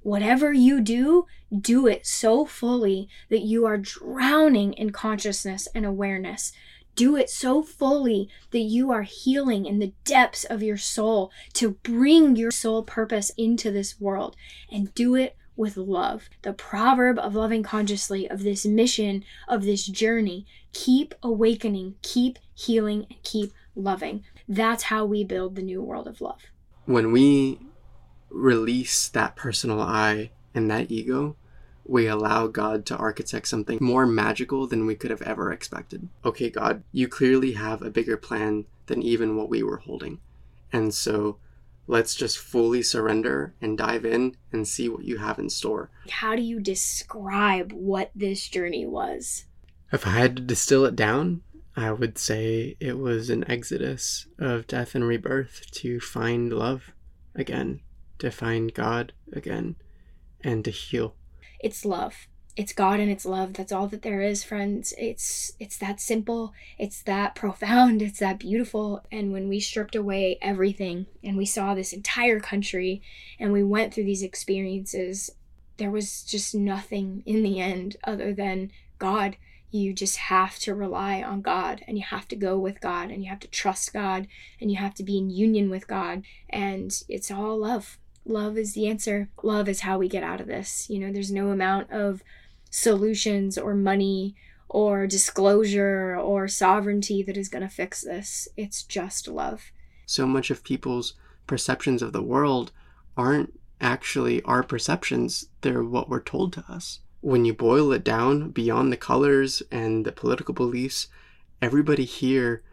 Whatever you do, do it so fully that you are drowning in consciousness and awareness. Do it so fully that you are healing in the depths of your soul to bring your soul purpose into this world. And do it with love. The proverb of loving consciously, of this mission, of this journey: keep awakening, keep healing, and keep loving. That's how we build the new world of love. When we release that personal I and that ego, we allow God to architect something more magical than we could have ever expected. Okay, God, you clearly have a bigger plan than even what we were holding. And so let's just fully surrender and dive in and see what you have in store. How do you describe what this journey was? If I had to distill it down, I would say it was an exodus of death and rebirth to find love again, to find God again, and to heal. It's love. It's God and it's love. That's all that there is, friends. It's that simple. It's that profound. It's that beautiful. And when we stripped away everything and we saw this entire country and we went through these experiences, there was just nothing in the end other than God. You just have to rely on God, and you have to go with God, and you have to trust God, and you have to be in union with God. And it's all love. Love is the answer. Love is how we get out of this. There's no amount of solutions or money or disclosure or sovereignty that is going to fix this. It's just love. So much of people's perceptions of the world aren't actually our perceptions. They're what we're told to us. When you boil it down beyond the colors and the political beliefs, everybody here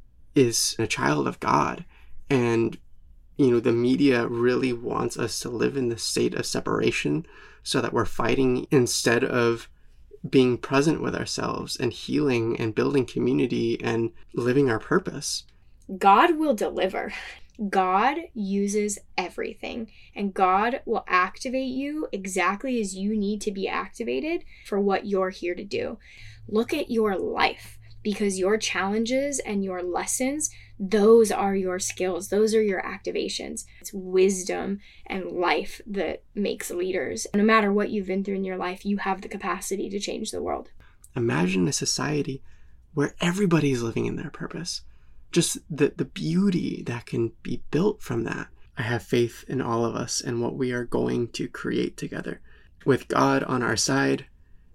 is a child of God. And the media really wants us to live in this state of separation so that we're fighting instead of being present with ourselves and healing and building community and living our purpose. God will deliver. God uses everything, and God will activate you exactly as you need to be activated for what you're here to do. Look at your life, because your challenges and your lessons, those are your skills. Those are your activations. It's wisdom and life that makes leaders. No matter what you've been through in your life, you have the capacity to change the world. Imagine a society where everybody's living in their purpose. Just the beauty that can be built from that. I have faith in all of us and what we are going to create together. With God on our side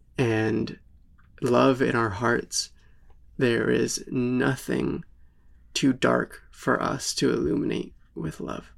and love in our hearts, there is nothing too dark for us to illuminate with love.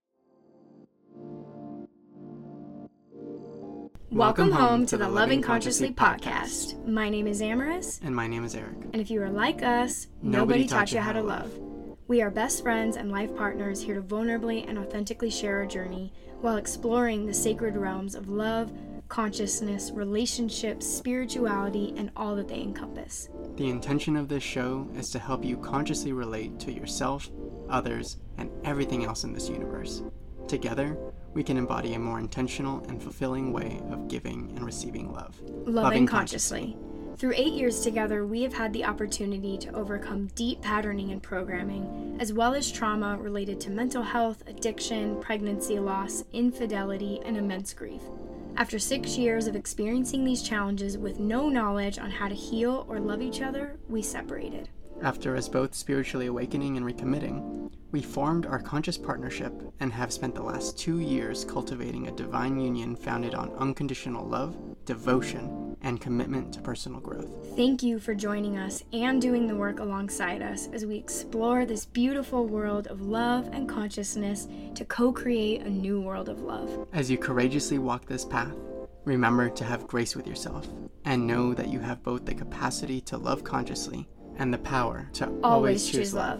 Welcome home to the Loving Consciously podcast. My name is Amaris. And my name is Eric. And if you are like us, nobody taught you how to love. We are best friends and life partners here to vulnerably and authentically share our journey while exploring the sacred realms of love, consciousness, relationships, spirituality, and all that they encompass. The intention of this show is to help you consciously relate to yourself, others, and everything else in this universe. Together, we can embody a more intentional and fulfilling way of giving and receiving love. Loving consciously. Through 8 years together, we have had the opportunity to overcome deep patterning and programming, as well as trauma related to mental health, addiction, pregnancy loss, infidelity, and immense grief. After 6 years of experiencing these challenges with no knowledge on how to heal or love each other, we separated. After us both spiritually awakening and recommitting, we formed our conscious partnership and have spent the last 2 years cultivating a divine union founded on unconditional love, devotion, and commitment to personal growth. Thank you for joining us and doing the work alongside us as we explore this beautiful world of love and consciousness to co-create a new world of love. As you courageously walk this path, remember to have grace with yourself and know that you have both the capacity to love consciously and the power to always choose love.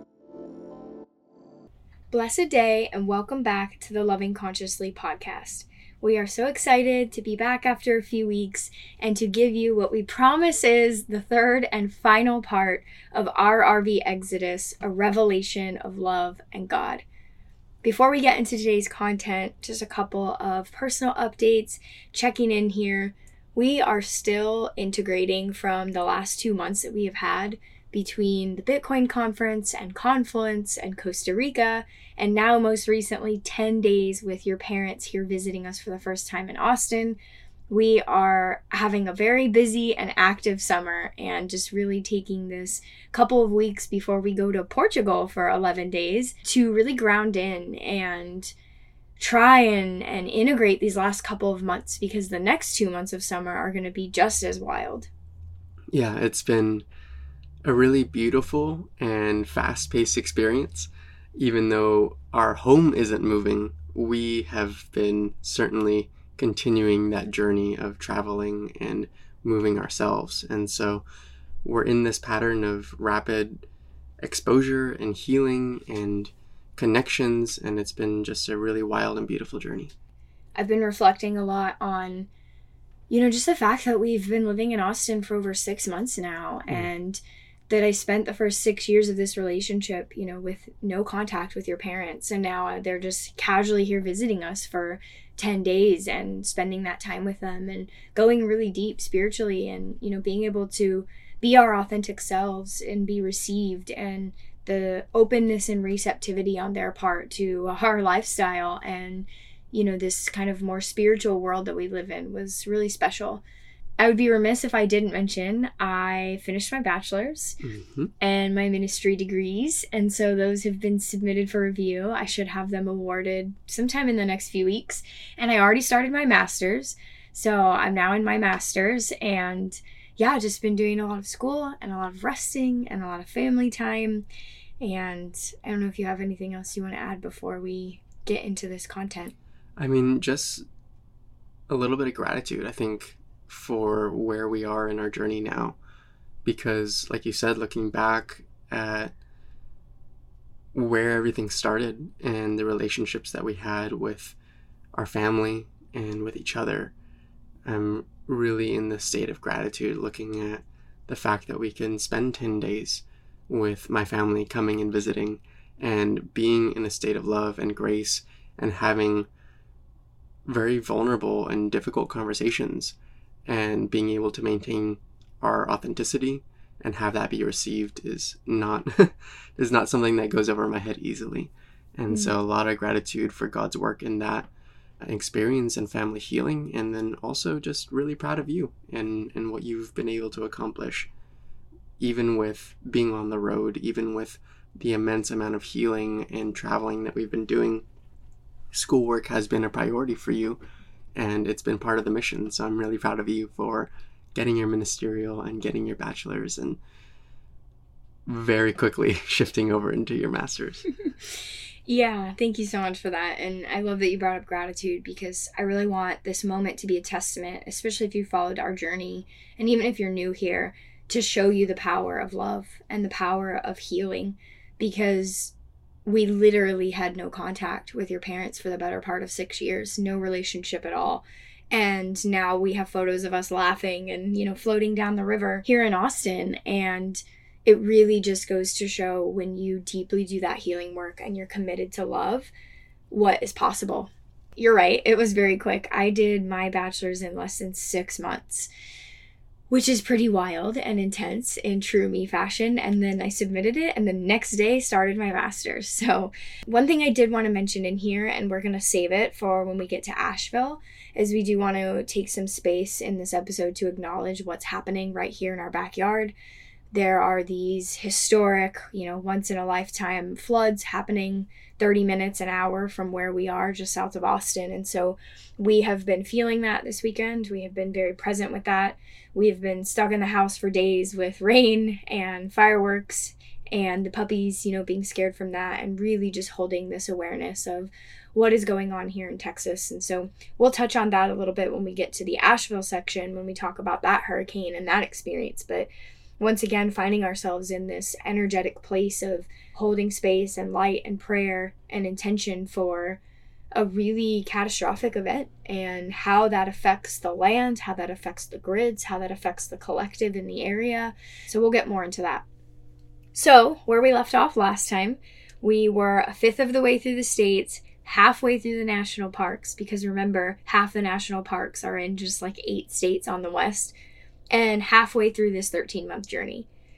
Blessed day and welcome back to the Loving Consciously podcast. We are so excited to be back after a few weeks and to give you what we promise is the third and final part of our RV Exodus, a revelation of love and God. Before we get into today's content, just a couple of personal updates, checking in here. We are still integrating from the last 2 months that we have had between the Bitcoin conference and Confluence and Costa Rica, and now most recently 10 days with your parents here visiting us for the first time in Austin. We are having a very busy and active summer and just really taking this couple of weeks before we go to Portugal for 11 days to really ground in and try and integrate these last couple of months, because the next 2 months of summer are going to be just as wild. Yeah, it's been a really beautiful and fast-paced experience. Even though our home isn't moving, we have been certainly continuing that journey of traveling and moving ourselves. And so we're in this pattern of rapid exposure and healing and connections, and it's been just a really wild and beautiful journey. I've been reflecting a lot on, just the fact that we've been living in Austin for over 6 months now, and that I spent the first 6 years of this relationship, with no contact with your parents. And now they're just casually here visiting us for 10 days and spending that time with them and going really deep spiritually and, being able to be our authentic selves and be received, and the openness and receptivity on their part to our lifestyle and, this kind of more spiritual world that we live in was really special. I would be remiss if I didn't mention I finished my bachelor's and my ministry degrees, and so those have been submitted for review. I should have them awarded sometime in the next few weeks, and I already started my master's, so I'm now in my master's, and yeah, just been doing a lot of school and a lot of resting and a lot of family time. And I don't know if you have anything else you want to add before we get into this content. I mean, just a little bit of gratitude, I think, for where we are in our journey now, because like you said, looking back at where everything started and the relationships that we had with our family and with each other, I'm really in the state of gratitude, looking at the fact that we can spend 10 days with my family coming and visiting and being in a state of love and grace and having very vulnerable and difficult conversations, and being able to maintain our authenticity and have that be received is not something that goes over my head easily. And so a lot of gratitude for God's work in that experience and family healing, and then also just really proud of you and what you've been able to accomplish, even with being on the road, even with the immense amount of healing and traveling that we've been doing. Schoolwork has been a priority for you, and it's been part of the mission. So I'm really proud of you for getting your ministerial and getting your bachelor's and very quickly shifting over into your master's. Yeah, thank you so much for that. And I love that you brought up gratitude, because I really want this moment to be a testament, especially if you followed our journey, and even if you're new here, to show you the power of love and the power of healing, because we literally had no contact with your parents for the better part of 6 years, no relationship at all. And now we have photos of us laughing and, floating down the river here in Austin. And it really just goes to show, when you deeply do that healing work and you're committed to love, what is possible. You're right. It was very quick. I did my bachelor's in less than 6 months, which is pretty wild and intense in true me fashion. And then I submitted it, and the next day started my master's. So one thing I did want to mention in here, and we're going to save it for when we get to Asheville, is we do want to take some space in this episode to acknowledge what's happening right here in our backyard. There are these historic, once in a lifetime floods happening 30 minutes an hour from where we are, just south of Austin. And so we have been feeling that this weekend. We have been very present with that. We have been stuck in the house for days with rain and fireworks and the puppies, being scared from that, and really just holding this awareness of what is going on here in Texas. And so we'll touch on that a little bit when we get to the Asheville section, when we talk about that hurricane and that experience. But once again, finding ourselves in this energetic place of holding space and light and prayer and intention for a really catastrophic event, and how that affects the land, how that affects the grids, how that affects the collective in the area. So we'll get more into that. So where we left off last time, we were a fifth of the way through the states, halfway through the national parks, because remember, half the national parks are in just like 8 states on the west, and halfway through this 13-month journey.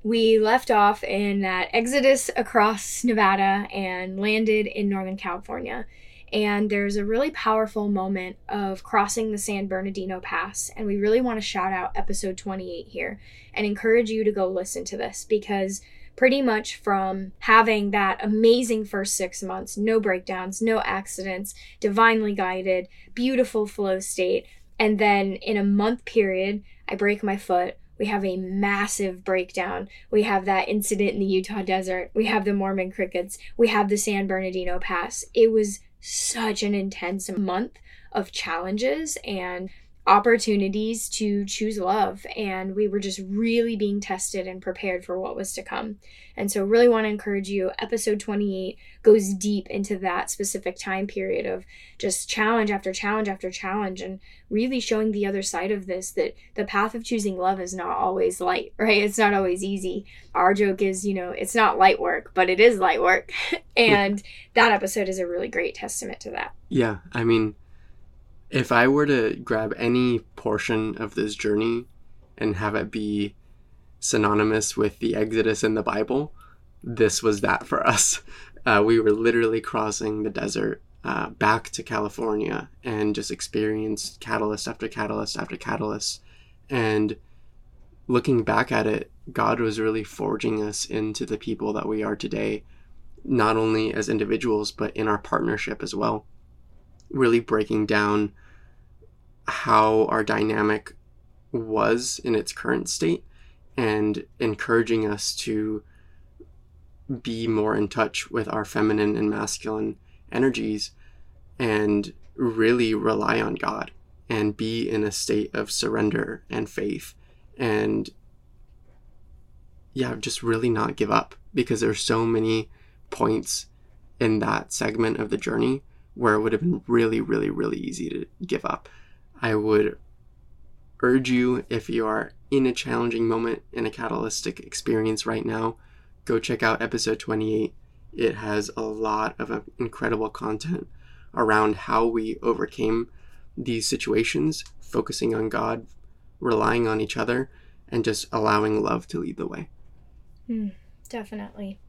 we left off in that exodus across Nevada and landed in Northern California. And there's a really powerful moment of crossing the San Bernardino Pass. And we really want to shout out episode 28 here and encourage you to go listen to this, because pretty much from having that amazing first 6 months, no breakdowns, no accidents, divinely guided, beautiful flow state, and then in a month period, I break my foot. We have a massive breakdown. We have that incident in the Utah desert. We have the Mormon crickets. We have the San Bernardino Pass. It was such an intense month of challenges and opportunities to choose love. And we were just really being tested and prepared for what was to come. And so really want to encourage you. Episode 28 goes deep into that specific time period of just challenge after challenge after challenge, and really showing the other side of this, that the path of choosing love is not always light, right? It's not always easy. Our joke is, it's not light work, but it is light work. And that episode is a really great testament to that. Yeah, I mean, if I were to grab any portion of this journey and have it be synonymous with the Exodus in the Bible, this was that for us. We were literally crossing the desert back to California and just experienced catalyst after catalyst after catalyst. And looking back at it, God was really forging us into the people that we are today, not only as individuals, but in our partnership as well. Really breaking down how our dynamic was in its current state and encouraging us to be more in touch with our feminine and masculine energies and really rely on God and be in a state of surrender and faith, and just really not give up, because there's so many points in that segment of the journey where it would have been really, really, really easy to give up. I would urge you, if you are in a challenging moment in a catalytic experience right now, go check out episode 28. It has a lot of incredible content around how we overcame these situations, focusing on God, relying on each other, and just allowing love to lead the way. Definitely.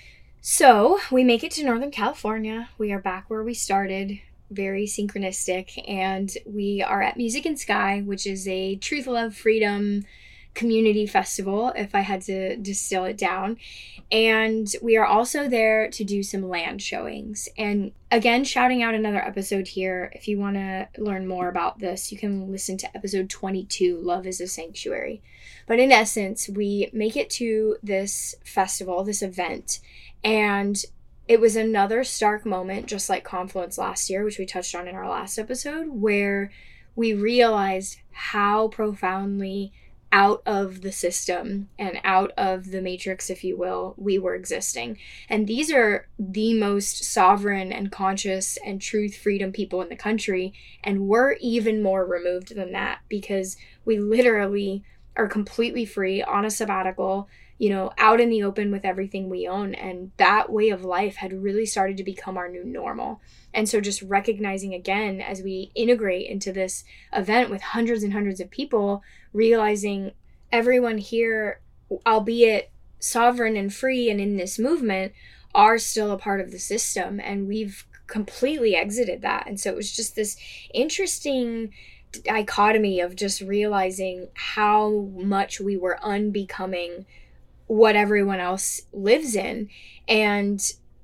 So we make it to Northern California. We are back where we started, very synchronistic, and we are at Music and Sky, which is a truth, love, freedom community festival, if I had to distill it down. And we are also there to do some land showings. And again, shouting out another episode here. If you want to learn more about this, you can listen to episode 22, Love is a Sanctuary. But in essence, we make it to this festival, this event, and it was another stark moment, just like Confluence last year, which we touched on in our last episode, where we realized how profoundly out of the system and out of the matrix, if you will, we were existing. And these are the most sovereign and conscious and truth freedom people in the country. And we're even more removed than that, because we literally are completely free on a sabbatical, out in the open with everything we own. And that way of life had really started to become our new normal. And so just recognizing again, as we integrate into this event with hundreds and hundreds of people, realizing everyone here, albeit sovereign and free and in this movement, are still a part of the system. And we've completely exited that. And so it was just this interesting dichotomy of just realizing how much we were unbecoming what everyone else lives in. And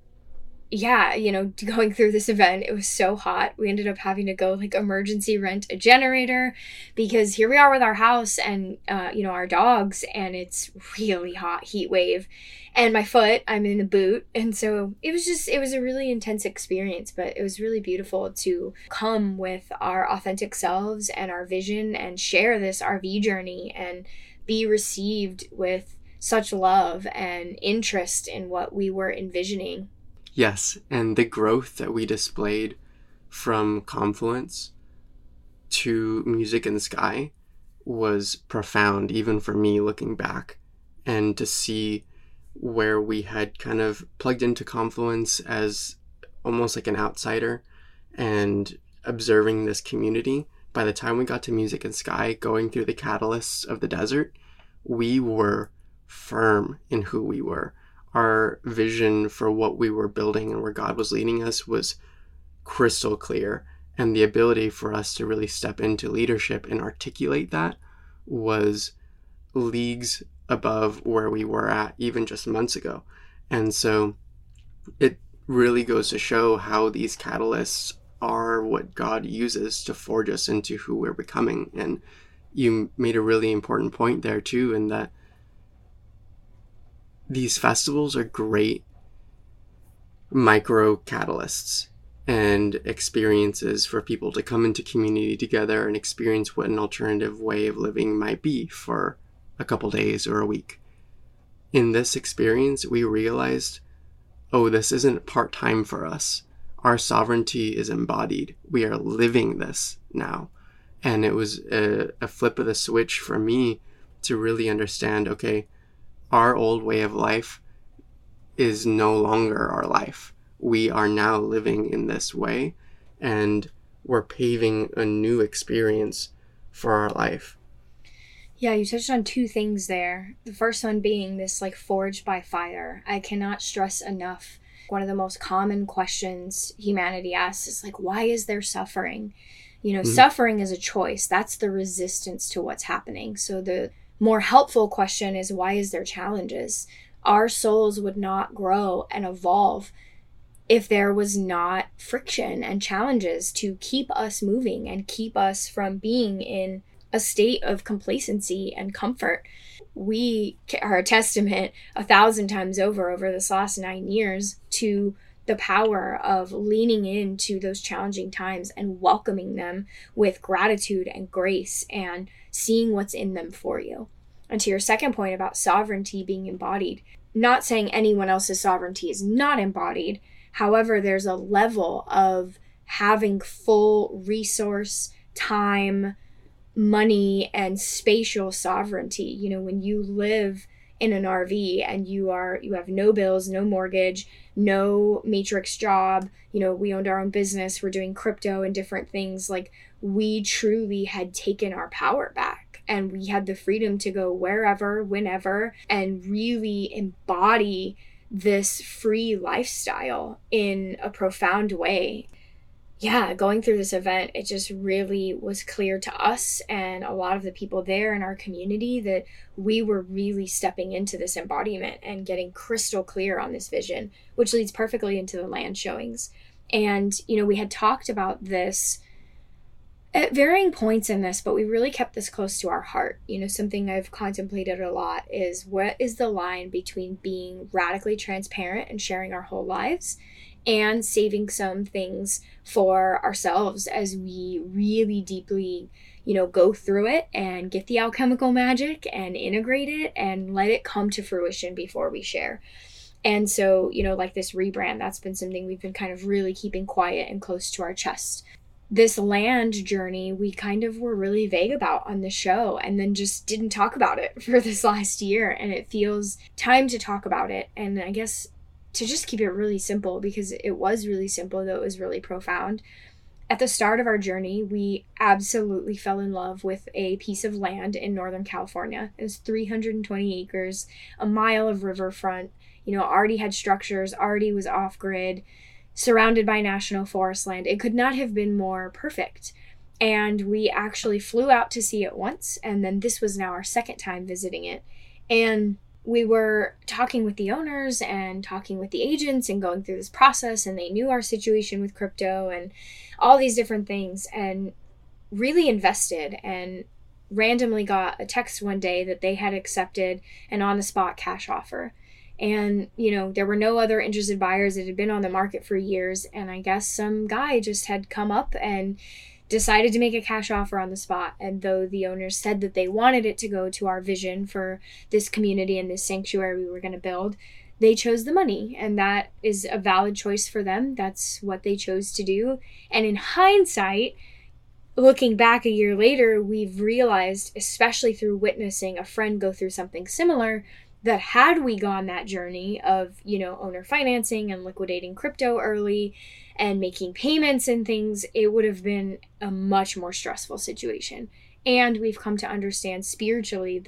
going through this event, it was so hot. We ended up having to go emergency rent a generator, because here we are with our house and our dogs, and it's really hot, heat wave, and my foot, I'm in a boot. And so it was a really intense experience, but it was really beautiful to come with our authentic selves and our vision and share this RV journey and be received with such love and interest in what we were envisioning. Yes, and the growth that we displayed from Confluence to Music and Sky was profound, even for me looking back, and to see where we had kind of plugged into Confluence as almost like an outsider and observing this community. By the time we got to Music and Sky, going through the catalysts of the desert, we were firm in who we were. Our vision for what we were building and where God was leading us was crystal clear. And the ability for us to really step into leadership and articulate that was leagues above where we were at even just months ago. And so it really goes to show how these catalysts are what God uses to forge us into who we're becoming. And you made a really important point there too, in that these festivals are great micro catalysts and experiences for people to come into community together and experience what an alternative way of living might be for a couple days or a week. In this experience, we realized, oh, this isn't part-time for us. Our sovereignty is embodied. We are living this now. And it was a flip of the switch for me to really understand, okay, our old way of life is no longer our life. We are now living in this way, and we're paving a new experience for our life. Yeah, you touched on two things there. The first one being this like forged by fire. I cannot stress enough. One of the most common questions humanity asks is like, why is there suffering? Suffering is a choice. That's the resistance to what's happening. So the more helpful question is, why is there challenges? Our souls would not grow and evolve if there was not friction and challenges to keep us moving and keep us from being in a state of complacency and comfort. We are a testament 1,000 times over this last 9 years to the power of leaning into those challenging times and welcoming them with gratitude and grace and seeing what's in them for you. And to your second point about sovereignty being embodied, not saying anyone else's sovereignty is not embodied. However, there's a level of having full resource, time, money, and spatial sovereignty. When you live in an RV and you have no bills, no mortgage, no matrix job, we owned our own business, we're doing crypto and different things, like we truly had taken our power back and we had the freedom to go wherever, whenever, and really embody this free lifestyle in a profound way. Yeah, going through this event, it just really was clear to us and a lot of the people there in our community that we were really stepping into this embodiment and getting crystal clear on this vision, which leads perfectly into the land showings. And, we had talked about this at varying points in this, but we really kept this close to our heart. Something I've contemplated a lot is, what is the line between being radically transparent and sharing our whole lives and saving some things for ourselves as we really deeply, go through it and get the alchemical magic and integrate it and let it come to fruition before we share. And so, like this rebrand, that's been something we've been kind of really keeping quiet and close to our chest. This land journey, we kind of were really vague about on the show and then just didn't talk about it for this last year. And it feels time to talk about it. And I guess to just keep it really simple, because it was really simple, though it was really profound. At the start of our journey, we absolutely fell in love with a piece of land in Northern California. It was 320 acres, a mile of riverfront, already had structures, already was off-grid, surrounded by national forest land. It could not have been more perfect. And we actually flew out to see it once, and then this was now our second time visiting it. And we were talking with the owners and talking with the agents and going through this process, and they knew our situation with crypto and all these different things, and really invested, and randomly got a text one day that they had accepted an on-the-spot cash offer. And, there were no other interested buyers. It had been on the market for years. And I guess some guy just had come up and decided to make a cash offer on the spot. And though the owners said that they wanted it to go to our vision for this community and this sanctuary we were going to build, they chose the money. And that is a valid choice for them. That's what they chose to do. And in hindsight, looking back a year later, we've realized, especially through witnessing a friend go through something similar, that had we gone that journey of, owner financing and liquidating crypto early and making payments and things, it would have been a much more stressful situation. And we've come to understand spiritually that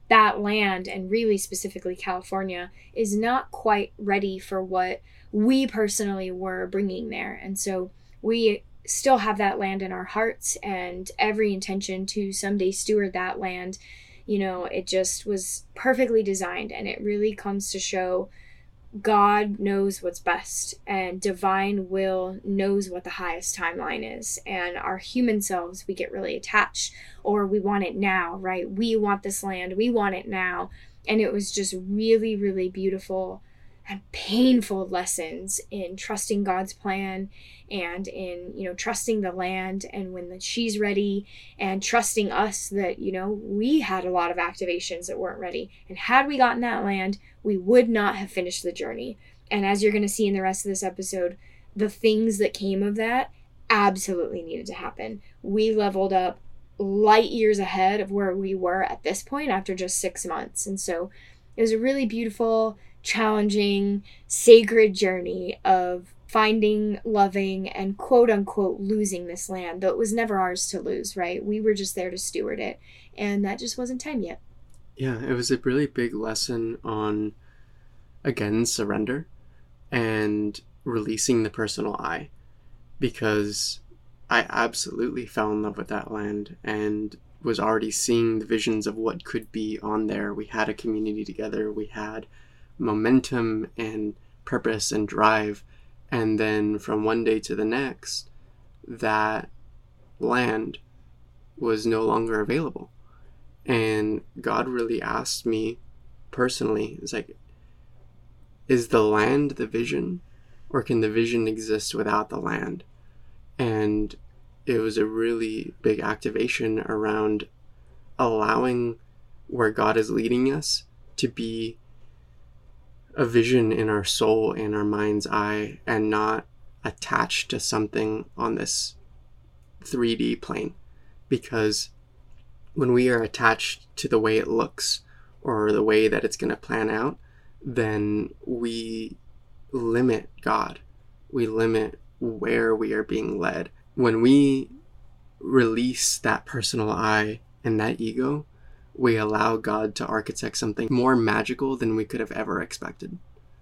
that land, and really specifically California, is not quite ready for what we personally were bringing there. And so we still have that land in our hearts and every intention to someday steward that land. You know, it just was perfectly designed, and it really comes to show God knows what's best, and divine will knows what the highest timeline is. And our human selves, we get really attached, or we want it now, right? We want this land, we want it now. And it was just really, really beautiful and painful lessons in trusting God's plan, and in, you know, trusting the land, and when she's ready, and trusting us that, you know, we had a lot of activations that weren't ready. And had we gotten that land, we would not have finished the journey. And as you're going to see in the rest of this episode, the things that came of that absolutely needed to happen. We leveled up light years ahead of where we were at this point after just 6 months. And so it was a really beautiful, challenging, sacred journey of finding, loving, and quote unquote losing this land, though it was never ours to lose, right? We were just there to steward it, and that just wasn't time yet. Yeah, it was a really big lesson on, again, surrender and releasing the personal I, because I absolutely fell in love with that land and was already seeing the visions of what could be on there. We had a community together, we had momentum and purpose and drive, and then from one day to the next, that land was no longer available. And God really asked me personally, it's like, is the land the vision, or can the vision exist without the land? And it was a really big activation around allowing where God is leading us to be a vision in our soul and our mind's eye, and not attached to something on this 3D plane. Because when we are attached to the way it looks or the way that it's going to plan out, then we limit God. We limit where we are being led. When we release that personal I and that ego, we allow God to architect something more magical than we could have ever expected.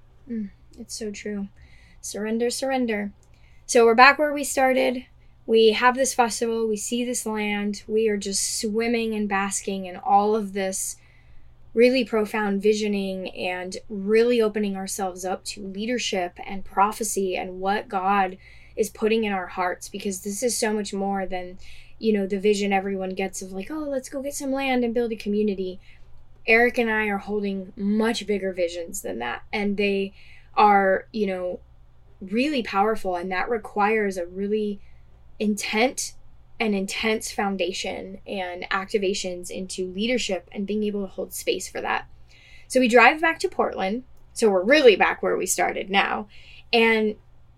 It's so true. Surrender, surrender. So we're back where we started. We have this festival. We see this land. We are just swimming and basking in all of this really profound visioning, and really opening ourselves up to leadership and prophecy and what God is putting in our hearts, because this is so much more than, you know, the vision everyone gets of like, oh, let's go get some land and build a community. Eric and I are holding much bigger visions than that, and they are, you know, really powerful, and that requires a really intense foundation and activations into leadership and being able to hold space for that. So we drive back to Portland. So we're really back where we started now. And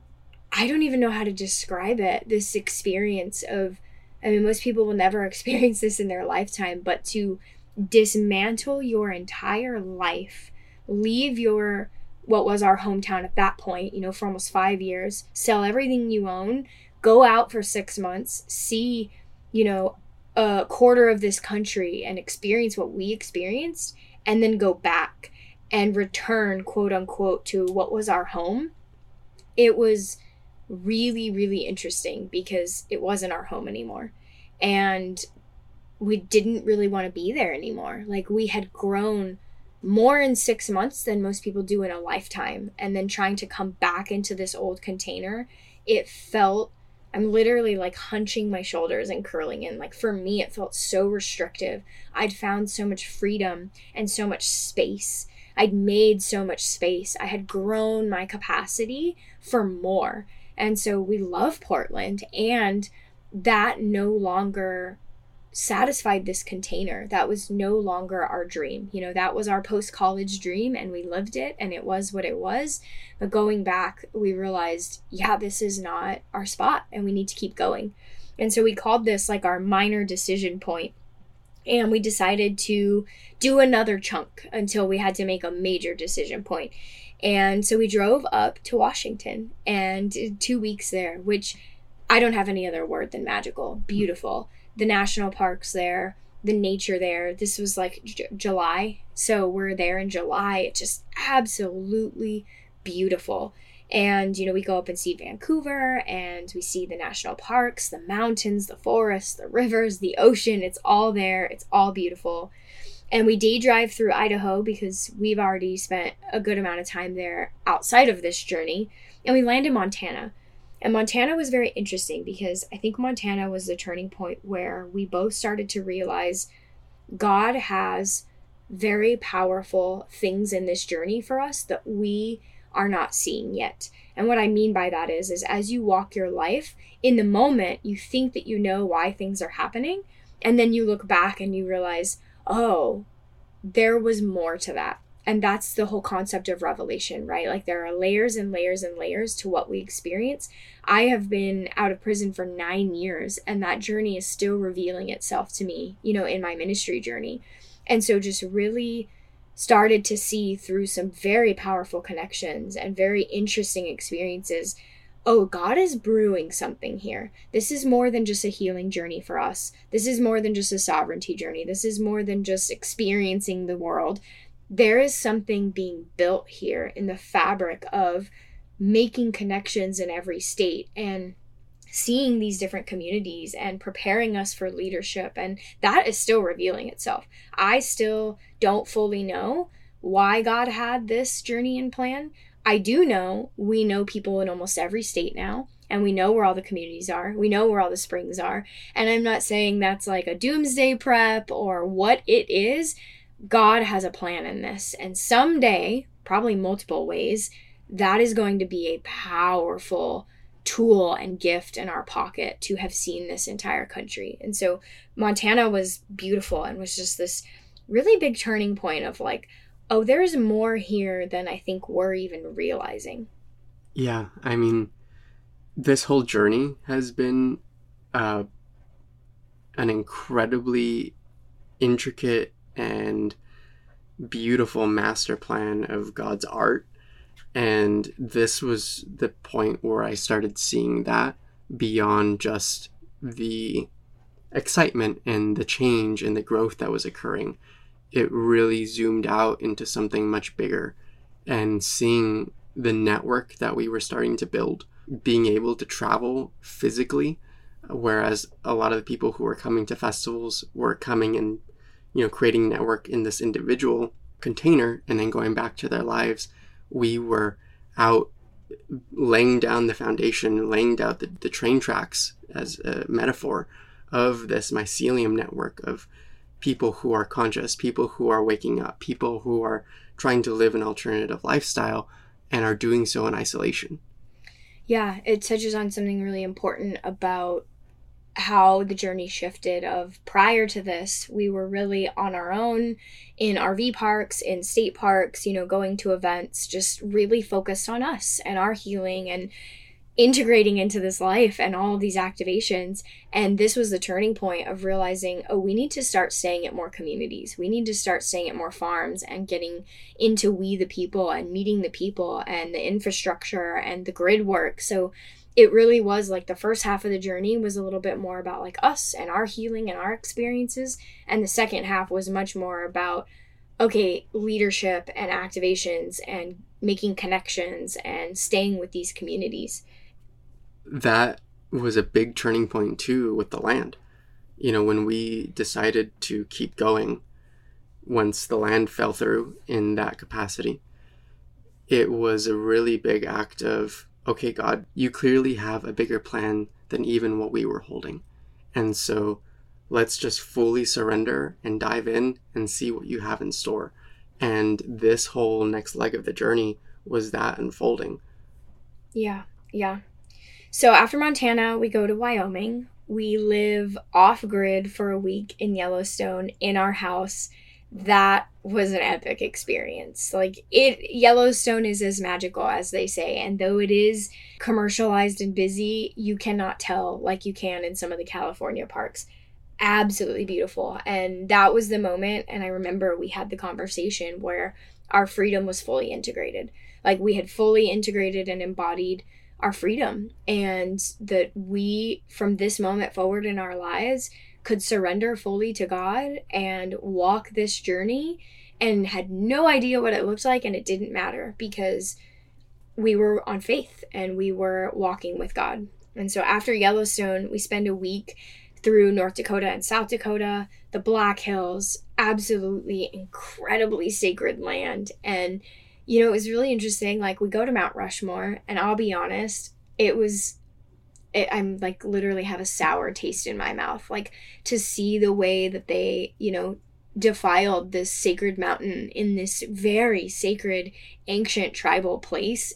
I don't even know how to describe it, this experience of, I mean, most people will never experience this in their lifetime, but to dismantle your entire life, leave your, what was our hometown at that point, you know, for almost 5 years, sell everything you own, go out for 6 months, see, you know, a quarter of this country and experience what we experienced, and then go back and return, quote unquote, to what was our home. It was really, really interesting because it wasn't our home anymore. And we didn't really want to be there anymore. Like, we had grown more in 6 months than most people do in a lifetime. And then trying to come back into this old container, it felt, I'm literally like hunching my shoulders and curling in. Like, for me, it felt so restrictive. I'd found so much freedom and so much space. I'd made so much space. I had grown my capacity for more. And so we love Portland, and that no longer satisfied this container. That was no longer our dream. You know, that was our post-college dream, and we lived it, and it was what it was. But going back, we realized, yeah, this is not our spot, and we need to keep going. And so we called this like our minor decision point. And we decided to do another chunk until we had to make a major decision point. And so we drove up to Washington and did 2 weeks there, which I don't have any other word than magical. Beautiful. The national parks there, the nature there. This was like July. So we're there in July. It's just absolutely beautiful. And, we go up and see Vancouver, and we see the national parks, the mountains, the forests, the rivers, the ocean. It's all there. It's all beautiful. And we day drive through Idaho because we've already spent a good amount of time there outside of this journey. And we land in Montana. And Montana was very interesting because I think Montana was the turning point where we both started to realize God has very powerful things in this journey for us that we are not seeing yet. And what I mean by that is as you walk your life, in the moment, you think that you know why things are happening. And then you look back and you realize, oh, there was more to that. And that's the whole concept of revelation, right? Like there are layers and layers and layers to what we experience. I have been out of prison for 9 years, and that journey is still revealing itself to me, in my ministry journey. And so just really started to see through some very powerful connections and very interesting experiences, oh, God is brewing something here. This is more than just a healing journey for us. This is more than just a sovereignty journey. This is more than just experiencing the world. There is something being built here in the fabric of making connections in every state and seeing these different communities and preparing us for leadership. And that is still revealing itself. I still don't fully know why God had this journey and plan. I do know we know people in almost every state now, and we know where all the communities are. We know where all the springs are. And I'm not saying that's like a doomsday prep or what it is. God has a plan in this. And someday, probably multiple ways, that is going to be a powerful tool and gift in our pocket to have seen this entire country. And so Montana was beautiful and was just this really big turning point of like, oh, there's more here than I think we're even realizing. Yeah, I mean, this whole journey has been an incredibly intricate and beautiful master plan of God's art. And this was the point where I started seeing that beyond just the excitement and the change and the growth that was occurring. It really zoomed out into something much bigger, and seeing the network that we were starting to build, being able to travel physically, whereas a lot of the people who were coming to festivals were coming and, creating network in this individual container and then going back to their lives. We were out laying down the foundation, laying down the train tracks as a metaphor of this mycelium network of people who are conscious, people who are waking up, people who are trying to live an alternative lifestyle and are doing so in isolation. Yeah, it touches on something really important about how the journey shifted of prior to this, we were really on our own in RV parks, in state parks, going to events, just really focused on us and our healing and integrating into this life and all of these activations. And this was the turning point of realizing, oh, we need to start staying at more communities. We need to start staying at more farms and getting into we the people and meeting the people and the infrastructure and the grid work. So it really was like the first half of the journey was a little bit more about like us and our healing and our experiences. And the second half was much more about, okay, leadership and activations and making connections and staying with these communities. That was a big turning point too with the land. When we decided to keep going, once the land fell through in that capacity, it was a really big act of, okay, God, you clearly have a bigger plan than even what we were holding. And so let's just fully surrender and dive in and see what you have in store. And this whole next leg of the journey was that unfolding. Yeah. So after Montana, we go to Wyoming. We live off-grid for a week in Yellowstone in our house. That was an epic experience. Yellowstone is as magical as they say. And though it is commercialized and busy, you cannot tell like you can in some of the California parks. Absolutely beautiful. And that was the moment. And I remember we had the conversation where our freedom was fully integrated. Like we had fully integrated and embodied our freedom, and that we, from this moment forward in our lives, could surrender fully to God and walk this journey and had no idea what it looked like, and it didn't matter because we were on faith and we were walking with God. And so after Yellowstone, we spend a week through North Dakota and South Dakota, the Black Hills, absolutely incredibly sacred land. And, you know, it was really interesting. Like, we go to Mount Rushmore, and I'll be honest, I'm like literally have a sour taste in my mouth. Like, to see the way that they, you know, defiled this sacred mountain in this very sacred, ancient tribal place.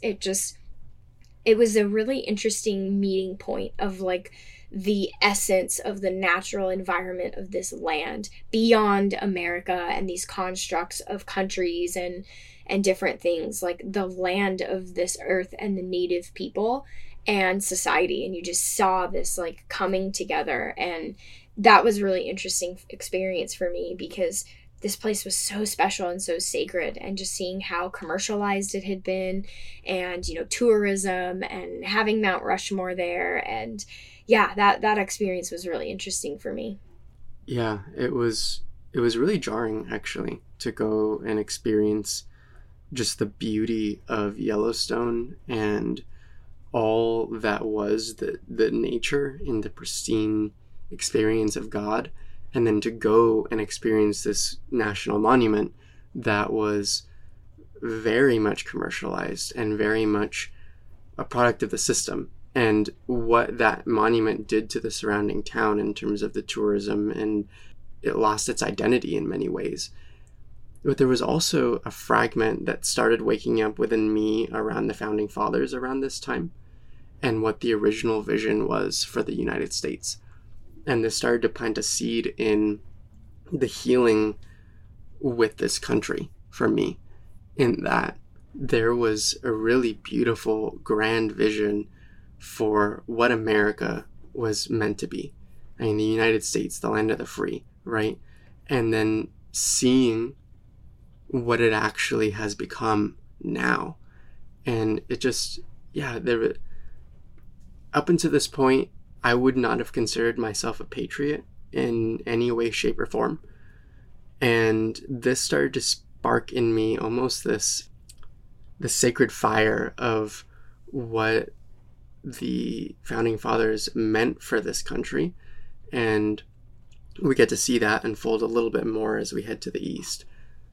It was a really interesting meeting point of like the essence of the natural environment of this land beyond America and these constructs of countries and different things, like the land of this earth and the native people and society. And you just saw this like coming together, and that was really interesting experience for me because this place was so special and so sacred, and just seeing how commercialized it had been, and, you know, tourism and having Mount Rushmore there. And yeah, that experience was really interesting for me. Yeah, it was really jarring, actually, to go and experience just the beauty of Yellowstone and all that was the nature and the pristine experience of God, and then to go and experience this national monument that was very much commercialized and very much a product of the system, and what that monument did to the surrounding town in terms of the tourism, and it lost its identity in many ways. But there was also a fragment that started waking up within me around the Founding Fathers around this time, and what the original vision was for the United States. And this started to plant a seed in the healing with this country for me, in that there was a really beautiful, grand vision for what America was meant to be. I mean, the United States, the land of the free, right? And then seeing what it actually has become now. And it just, yeah, up until this point, I would not have considered myself a patriot in any way, shape, or form. And this started to spark in me almost the sacred fire of what the Founding Fathers meant for this country. And we get to see that unfold a little bit more as we head to the east.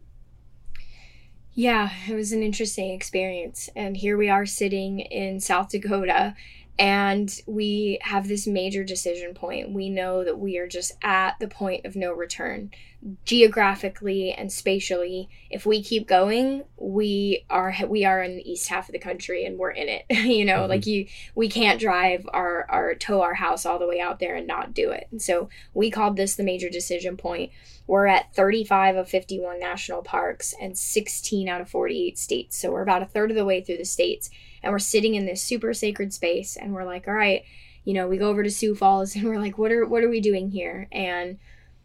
Yeah, it was an interesting experience. And here we are sitting in South Dakota, and we have this major decision point. We know that we are just at the point of no return. Geographically and spatially, if we keep going, we are in the east half of the country, and we're in it. You know, like we can't drive tow our house all the way out there and not do it. And so we called this the major decision point. We're at 35 of 51 national parks and 16 out of 48 states. So we're about a third of the way through the states, and we're sitting in this super sacred space, and we're like, all right, you know, we go over to Sioux Falls, and we're like, what are we doing here? And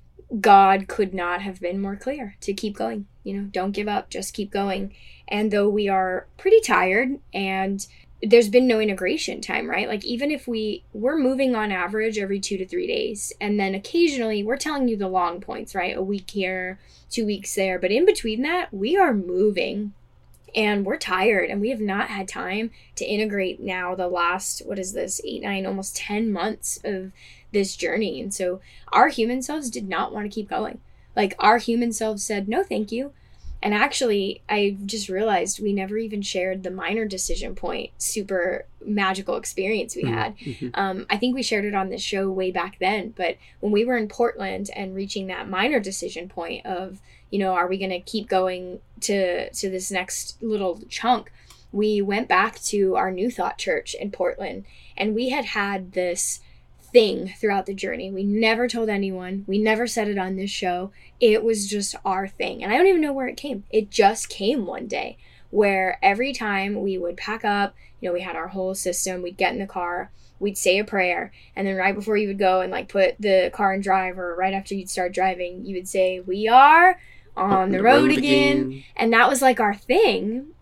God could not have been more clear to keep going. You know, don't give up, just keep going. And though we are pretty tired, and there's been no integration time, right? Like, even if we're moving on average every 2 to 3 days, and then occasionally we're telling you the long points, right? A week here, 2 weeks there. But in between that, we are moving, and we're tired, and we have not had time to integrate now the last, 8, 9, almost 10 months of this journey. And so our human selves did not want to keep going. Like, our human selves said, no, thank you. And actually, I just realized we never even shared the minor decision point, super magical experience we had. Mm-hmm. I think we shared it on this show way back then. But when we were in Portland and reaching that minor decision point of, you know, are we going to keep going to this next little chunk? We went back to our New Thought Church in Portland, and we had this thing throughout the journey. We never told anyone. We never said it on this show. It was just our thing. And I don't even know where it came. It just came one day, where every time we would pack up, you know, we had our whole system, we'd get in the car, we'd say a prayer, and then right before you would go and like put the car in drive, or right after you'd start driving, you would say, we are on the road again. And that was like our thing.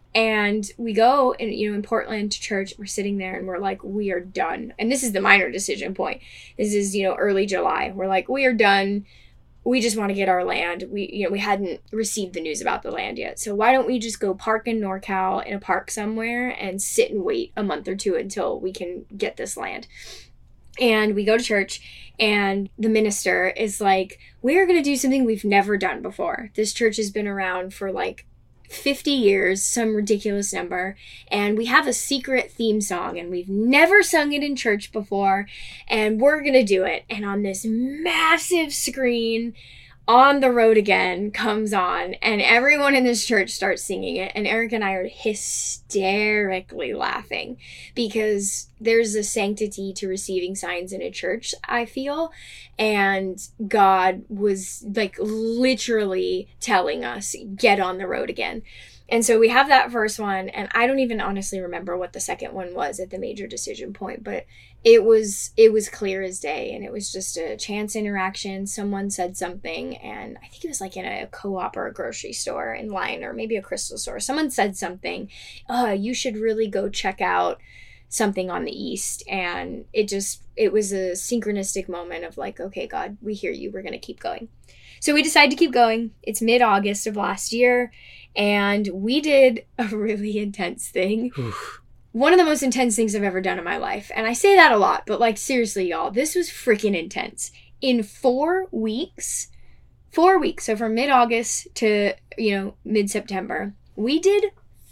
And we go and, in Portland to church, we're sitting there and we're like, we are done. And this is the minor decision point. This is, early July. We're like, we are done. We just want to get our land. We hadn't received the news about the land yet. So why don't we just go park in NorCal in a park somewhere and sit and wait a month or two until we can get this land? And we go to church and the minister is like, we're going to do something we've never done before. This church has been around for like 50 years, some ridiculous number, and we have a secret theme song and we've never sung it in church before, and we're gonna do it. And on this massive screen, On the Road Again comes on, and everyone in this church starts singing it, and Eric and I are hysterically laughing because there's a sanctity to receiving signs in a church, I feel, and God was like literally telling us, get on the road again. And so we have that first one, and I don't even honestly remember what the second one was at the major decision point, but it was clear as day, and it was just a chance interaction. Someone said something, and I think it was like in a co-op or a grocery store in line, or maybe a crystal store. Someone said something, you should really go check out something on the east. And it was a synchronistic moment of like, okay, God, we hear you. We're going to keep going. So we decided to keep going. It's mid-August of last year, and we did a really intense thing. Oof. One of the most intense things I've ever done in my life. And I say that a lot, but like seriously, y'all, this was freaking intense. In 4 weeks, so from mid-August to, mid-September, we did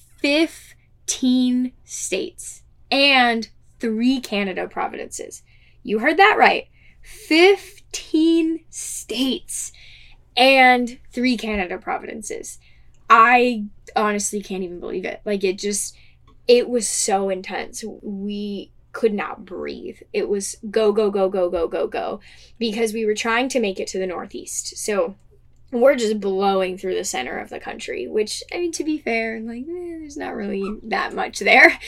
15 states and 3 Canada provinces. You heard that right. 15 states and 3 Canada provinces. I honestly can't even believe it. Like it was so intense. We could not breathe. It was go, go, go, go, go, go, go, because we were trying to make it to the Northeast. So we're just blowing through the center of the country, which, I mean, to be fair, like, there's not really that much there,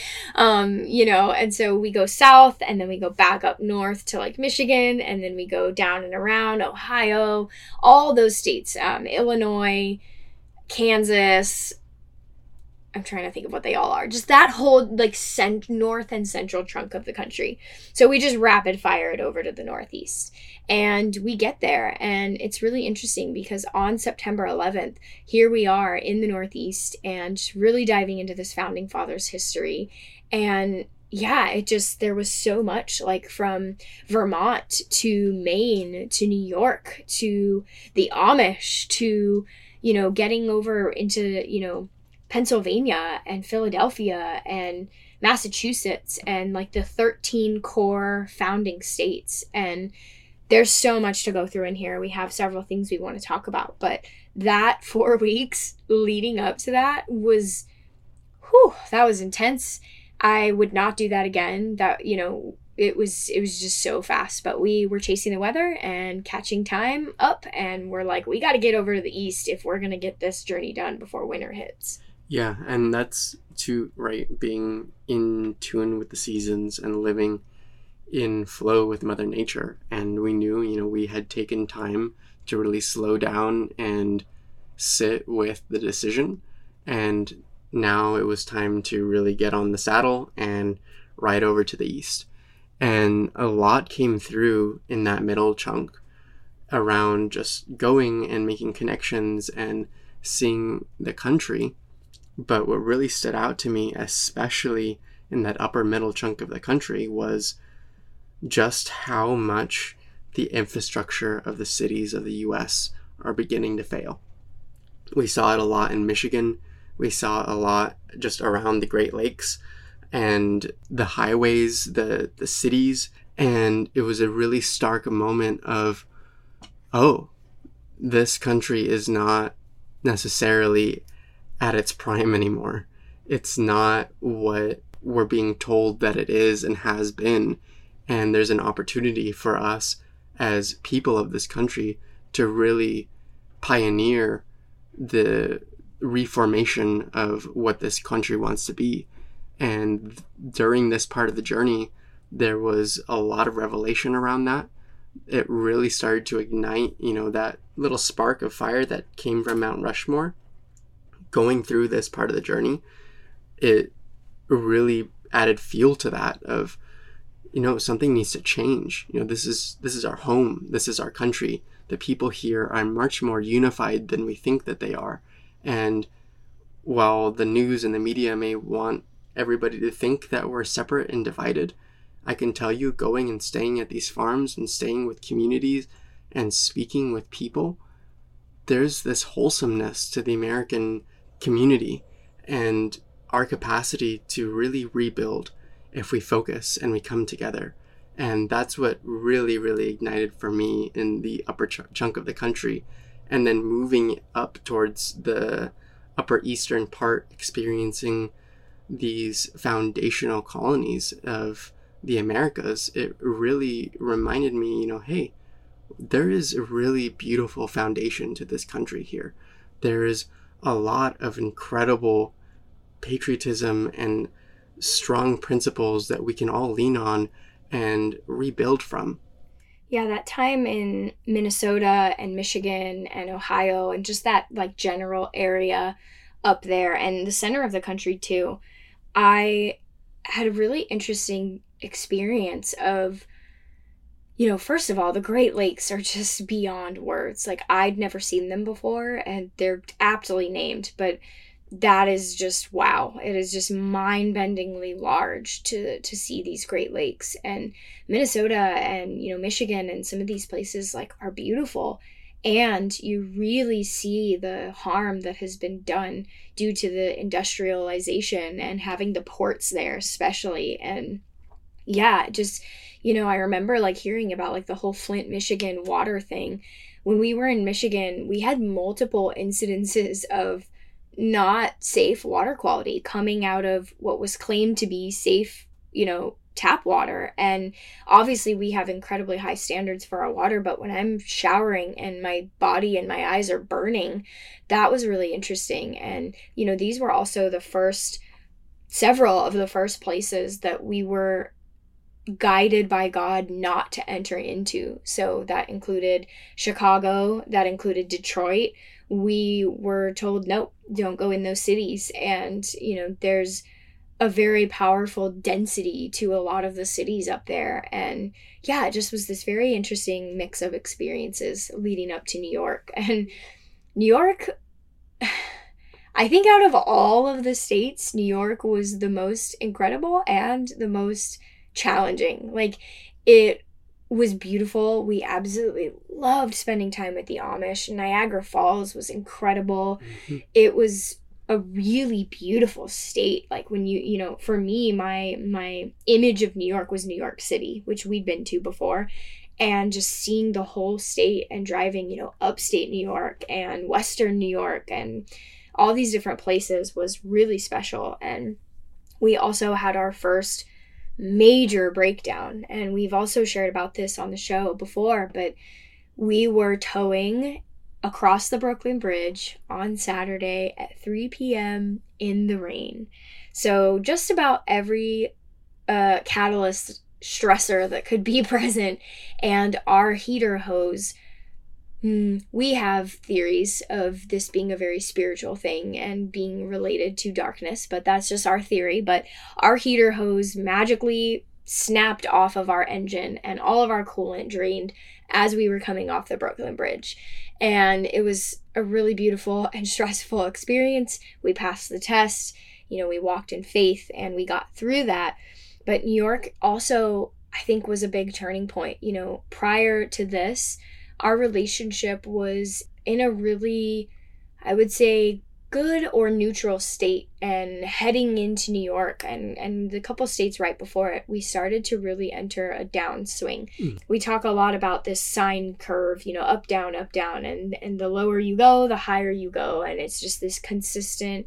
and so we go south, and then we go back up north to, like, Michigan, and then we go down and around Ohio, all those states, Illinois, Kansas. I'm trying to think of what they all are. Just that whole, like, north and central chunk of the country. So we just rapid fire it over to the Northeast. And we get there. And it's really interesting because on September 11th, here we are in the Northeast and really diving into this Founding Fathers history. And yeah, there was so much, like from Vermont to Maine to New York to the Amish to, getting over into, Pennsylvania and Philadelphia and Massachusetts and like the 13 core founding states. And there's so much to go through in here. We have several things we want to talk about, but that 4 weeks leading up to that was intense. I would not do that again. It was just so fast, but we were chasing the weather and catching time up, and we're like, we got to get over to the east if we're going to get this journey done before winter hits. Yeah, and that's too, right, being in tune with the seasons and living in flow with Mother Nature. And we knew, we had taken time to really slow down and sit with the decision. And now it was time to really get on the saddle and ride over to the east. And a lot came through in that middle chunk around just going and making connections and seeing the country. But what really stood out to me, especially in that upper middle chunk of the country, was just how much the infrastructure of the cities of the U.S. are beginning to fail. We saw it a lot in Michigan. We saw a lot just around the Great Lakes and the highways, the cities. And it was a really stark moment of, this country is not necessarily at its prime anymore. It's not what we're being told that it is and has been. And there's an opportunity for us as people of this country to really pioneer the reformation of what this country wants to be. And during this part of the journey, there was a lot of revelation around that. It really started to ignite, that little spark of fire that came from Mount Rushmore. Going through this part of the journey it really added fuel to that of, something needs to change. This is our home. This is our country. The people here are much more unified than we think that they are. And while the news and the media may want everybody to think that we're separate and divided, I can tell you, going and staying at these farms and staying with communities and speaking with people, there's this wholesomeness to the American community and our capacity to really rebuild if we focus and we come together. And that's what really, really ignited for me in the upper chunk of the country. And then moving up towards the upper eastern part, experiencing these foundational colonies of the Americas, it really reminded me, hey, there is a really beautiful foundation to this country here. There is a lot of incredible patriotism and strong principles that we can all lean on and rebuild from. Yeah, that time in Minnesota and Michigan and Ohio and just that like general area up there and the center of the country too, I had a really interesting experience of, first of all, the Great Lakes are just beyond words. Like, I'd never seen them before, and they're aptly named, but that is just wow. It is just mind-bendingly large to see these Great Lakes. And Minnesota and, Michigan and some of these places like are beautiful. And you really see the harm that has been done due to the industrialization and having the ports there especially. And yeah, just, I remember like hearing about like the whole Flint, Michigan water thing. When we were in Michigan, we had multiple incidences of not safe water quality coming out of what was claimed to be safe, tap water. And obviously we have incredibly high standards for our water, but when I'm showering and my body and my eyes are burning, that was really interesting. And, these were also several of the first places that we were guided by God not to enter into. So that included Chicago, that included Detroit. We were told, nope, don't go in those cities. And, there's a very powerful density to a lot of the cities up there. And yeah, it just was this very interesting mix of experiences leading up to New York. And New York, I think out of all of the states, New York was the most incredible and the most challenging. Like, it was beautiful. We absolutely loved spending time with the Amish. Niagara Falls was incredible. Mm-hmm. It was a really beautiful state. Like, when for me, my image of New York was New York City, which we'd been to before, and just seeing the whole state and driving, upstate New York and Western New York and all these different places was really special. And we also had our first major breakdown, and we've also shared about this on the show before, but we were towing across the Brooklyn Bridge on Saturday at 3 p.m. in the rain. So just about every catalyst stressor that could be present, and our heater hose, we have theories of this being a very spiritual thing and being related to darkness, but that's just our theory. But our heater hose magically snapped off of our engine and all of our coolant drained as we were coming off the Brooklyn Bridge. And it was a really beautiful and stressful experience. We passed the test, we walked in faith and we got through that. But New York also, I think, was a big turning point. Prior to this, our relationship was in a really, I would say, good or neutral state. And heading into New York and the couple states right before it, we started to really enter a downswing. We talk a lot about this sine curve, up, down, and the lower you go, the higher you go. And it's just this consistent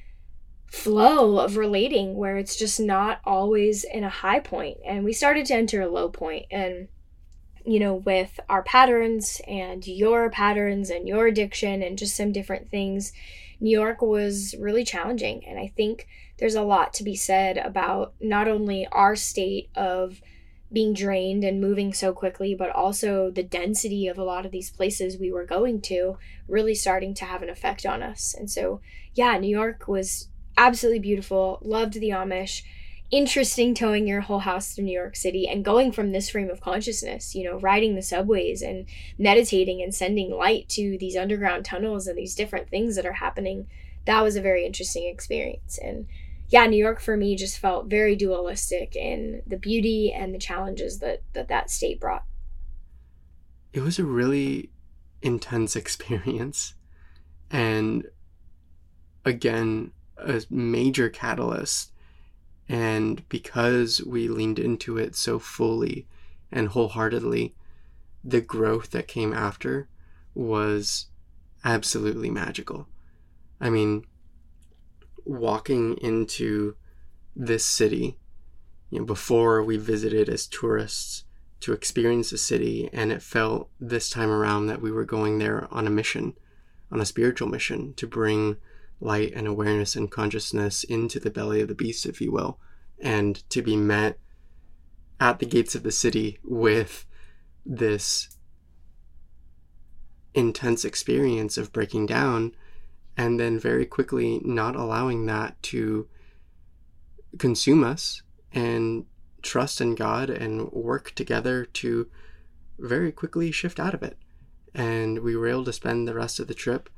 flow of relating where it's just not always in a high point. And we started to enter a low point. And with our patterns and your addiction and just some different things, New York was really challenging. And I think there's a lot to be said about not only our state of being drained and moving so quickly, but also the density of a lot of these places we were going to really starting to have an effect on us. And so, yeah, New York was absolutely beautiful. Loved the Amish. Interesting towing your whole house to New York City and going from this frame of consciousness, riding the subways and meditating and sending light to these underground tunnels and these different things that are happening. That was a very interesting experience. And yeah, New York for me just felt very dualistic in the beauty and the challenges that state brought. It was a really intense experience. And again, a major catalyst. And because we leaned into it so fully and wholeheartedly, the growth that came after was absolutely magical. I mean, walking into this city, before we visited as tourists to experience the city, and it felt this time around that we were going there on a mission, on a spiritual mission, to bring light and awareness and consciousness into the belly of the beast, if you will, and to be met at the gates of the city with this intense experience of breaking down, and then very quickly not allowing that to consume us, and trust in God and work together to very quickly shift out of it. And we were able to spend the rest of the trip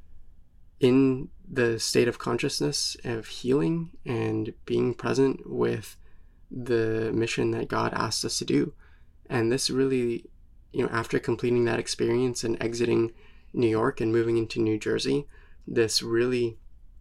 in the state of consciousness of healing and being present with the mission that God asked us to do. And this really, after completing that experience and exiting New York and moving into New Jersey, this really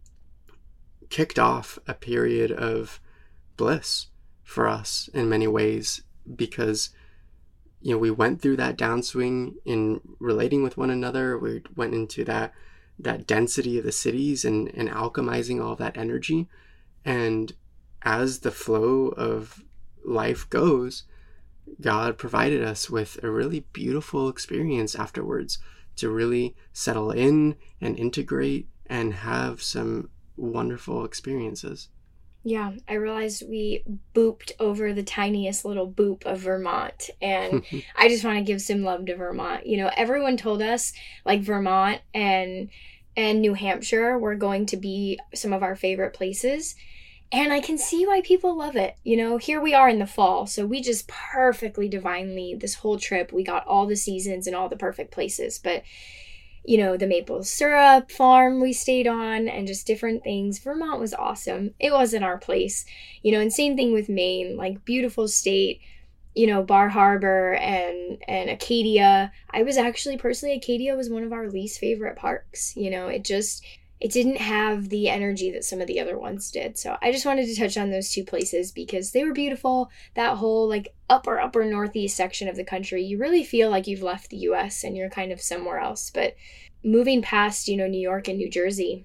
kicked off a period of bliss for us in many ways, because we went through that downswing in relating with one another. We went into that density of the cities and alchemizing all that energy. And as the flow of life goes, God provided us with a really beautiful experience afterwards to really settle in and integrate and have some wonderful experiences. Yeah, I realized we booped over the tiniest little boop of Vermont, and I just want to give some love to Vermont. Everyone told us like Vermont and New Hampshire were going to be some of our favorite places, and I can see why people love it. Here we are in the fall, so we just perfectly divinely, this whole trip, we got all the seasons and all the perfect places, but the maple syrup farm we stayed on and just different things. Vermont was awesome. It wasn't our place, and same thing with Maine, like beautiful state, Bar Harbor and Acadia. I was actually personally, Acadia was one of our least favorite parks. It didn't have the energy that some of the other ones did. So I just wanted to touch on those two places because they were beautiful. That whole like upper northeast section of the country, you really feel like you've left the US and you're kind of somewhere else. But moving past, New York and New Jersey,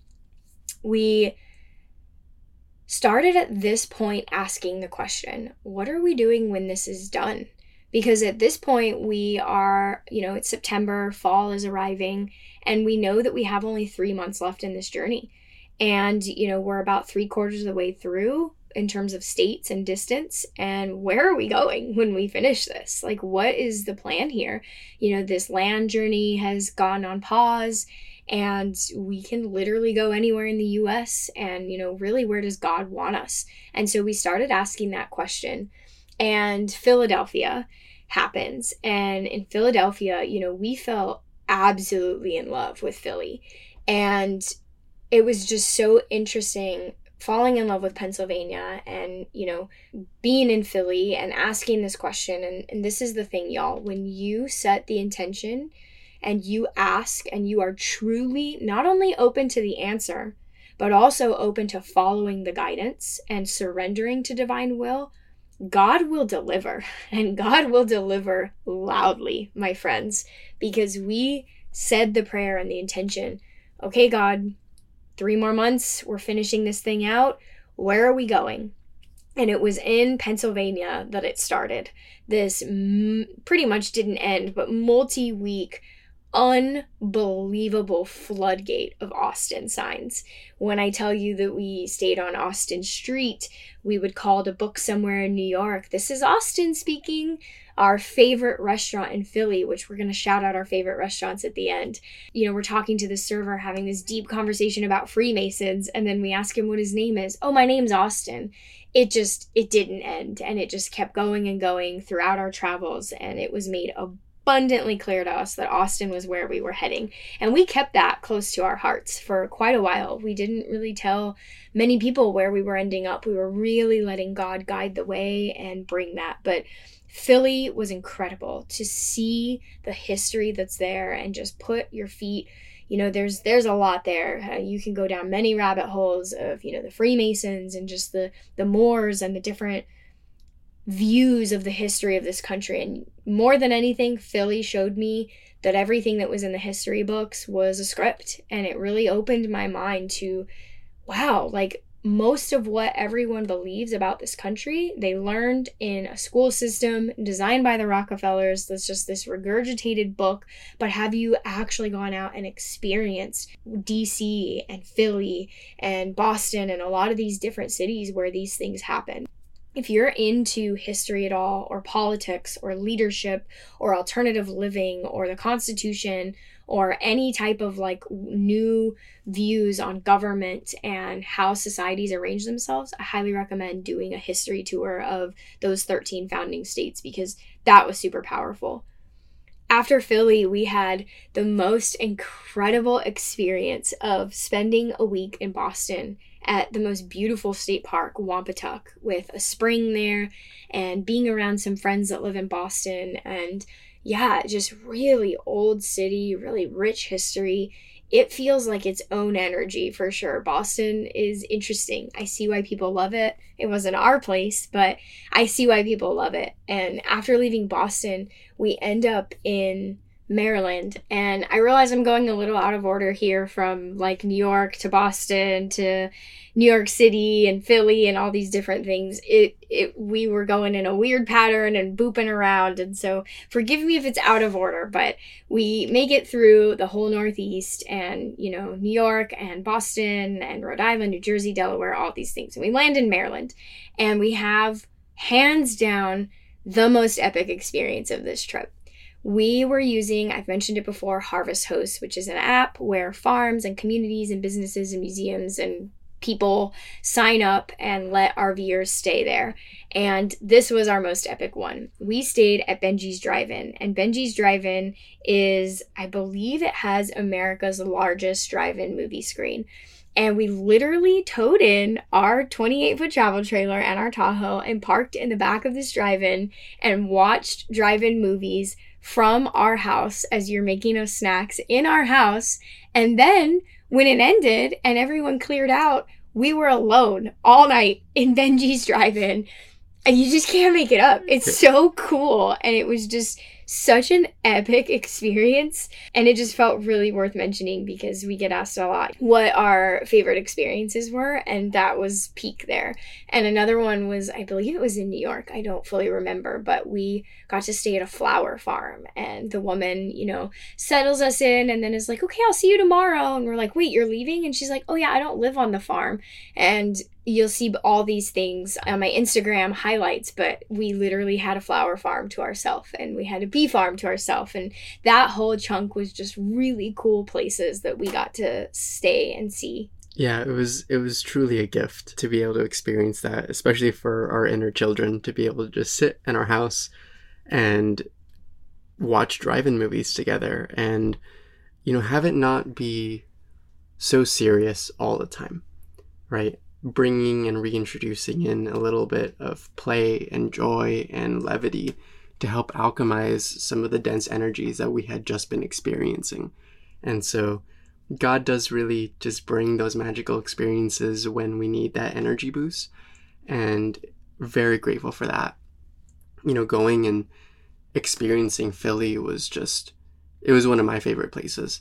we started at this point asking the question, what are we doing when this is done? Because at this point we are, it's September, fall is arriving, and we know that we have only 3 months left in this journey. And, we're about 3/4 of the way through in terms of states and distance. And where are we going when we finish this? Like, what is the plan here? This land journey has gone on pause, and we can literally go anywhere in the US. And, really, where does God want us? And so we started asking that question. And Philadelphia happens. And in Philadelphia, we felt absolutely in love with Philly. And it was just so interesting falling in love with Pennsylvania and, being in Philly and asking this question. And this is the thing, y'all, when you set the intention and you ask and you are truly not only open to the answer, but also open to following the guidance and surrendering to divine will, God will deliver, and God will deliver loudly, my friends, because we said the prayer and the intention. Okay, God, 3 more months, we're finishing this thing out. Where are we going? And it was in Pennsylvania that it started. This pretty much didn't end, but multi-week, unbelievable floodgate of Austin signs. When I tell you that we stayed on Austin Street, we would call to book somewhere in New York. This is Austin speaking. Our favorite restaurant in Philly, which we're going to shout out our favorite restaurants at the end. You know, we're talking to the server, having this deep conversation about Freemasons, and then we ask him what his name is. Oh, my name's Austin. It didn't end, and it just kept going and going throughout our travels, and it was made abundantly clear to us that Austin was where we were heading. And we kept that close to our hearts for quite a while. We didn't really tell many people where we were ending up. We were really letting God guide the way and bring that. But Philly was incredible to see the history that's there and just put your feet, you know, there's a lot there. You can go down many rabbit holes of, you know, the Freemasons and just the Moors and the different views of the history of this country. And more than anything, Philly showed me that everything that was in the history books was a script, and it really opened my mind to, wow, like most of what everyone believes about this country, they learned in a school system designed by the Rockefellers. That's just this regurgitated book. But have you actually gone out and experienced DC and Philly and Boston and a lot of these different cities where these things happen? If you're into history at all, or politics, or leadership, or alternative living, or the Constitution, or any type of like new views on government and how societies arrange themselves, I highly recommend doing a history tour of those 13 founding states, because that was super powerful. After Philly, we had the most incredible experience of spending a week in Boston at the most beautiful state park, Wampatuck, with a spring there and being around some friends that live in Boston. And yeah, just really old city, really rich history. It feels like its own energy for sure. Boston is interesting. I see why people love it. It wasn't our place, but I see why people love it. And after leaving Boston, we end up in Maryland. And I realize I'm going a little out of order here from like New York to Boston to New York City and Philly and all these different things. We were going in a weird pattern and booping around. And so forgive me if it's out of order, but we make it through the whole Northeast and, you know, New York and Boston and Rhode Island, New Jersey, Delaware, all these things. And we land in Maryland, and we have hands down the most epic experience of this trip. We were using, I've mentioned it before, Harvest Host, which is an app where farms and communities and businesses and museums and people sign up and let RVers stay there. And this was our most epic one. We stayed at Benji's Drive-In, and Benji's Drive-In is, I believe it has America's largest drive-in movie screen. And we literally towed in our 28-foot travel trailer and our Tahoe and parked in the back of this drive-in and watched drive-in movies from our house as you're making us snacks in our house. And then when it ended and everyone cleared out, we were alone all night in Benji's Drive-In. And you just can't make it up. It's so cool. And it was just such an epic experience. And it just felt really worth mentioning because we get asked a lot what our favorite experiences were. And that was peak there. And another one was, I believe it was in New York. I don't fully remember, but we got to stay at a flower farm. And the woman, you know, settles us in and then is like, okay, I'll see you tomorrow. And we're like, wait, you're leaving? And she's like, oh yeah, I don't live on the farm. And you'll see all these things on my Instagram highlights, but we literally had a flower farm to ourselves and we had a bee farm to ourselves. And that whole chunk was just really cool places that we got to stay and see. Yeah, it was truly a gift to be able to experience that, especially for our inner children, to be able to just sit in our house and watch drive-in movies together and, you know, have it not be so serious all the time, right? Bringing and reintroducing in a little bit of play and joy and levity to help alchemize some of the dense energies that we had just been experiencing. And so God does really just bring those magical experiences when we need that energy boost, and very grateful for that. You know, going and experiencing Philly was just, it was one of my favorite places.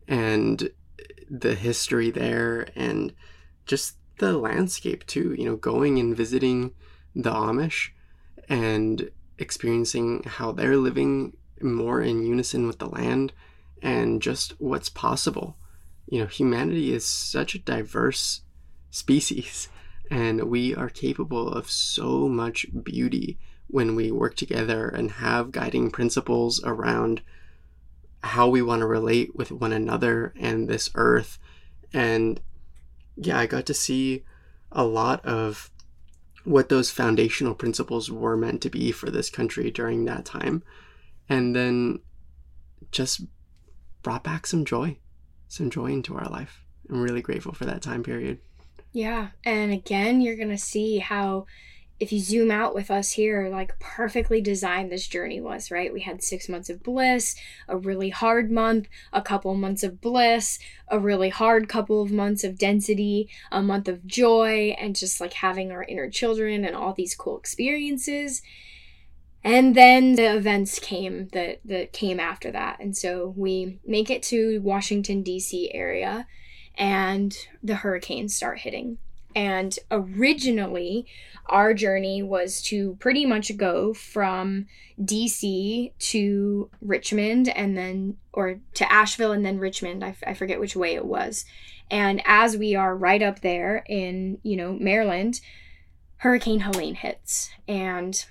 And the history there and just the landscape too, you know, going and visiting the Amish and experiencing how they're living more in unison with the land and just what's possible. Humanity is such a diverse species, and we are capable of so much beauty when we work together and have guiding principles around how we want to relate with one another and this earth. And yeah, I got to see a lot of what those foundational principles were meant to be for this country during that time. And then just brought back some joy into our life. I'm really grateful for that time period. Yeah. And again, you're going to see how, if you zoom out with us here, like perfectly designed this journey was, right? We had 6 months of bliss, a really hard month, a couple months of bliss, a really hard couple of months of density, a month of joy, and just like having our inner children and all these cool experiences. And then the events came that came after that. And so we make it to Washington, D.C. area, and the hurricanes start hitting. And originally, our journey was to pretty much go from DC to Richmond or to Asheville and then Richmond. I forget which way it was. And as we are right up there in, Maryland, Hurricane Helene hits. And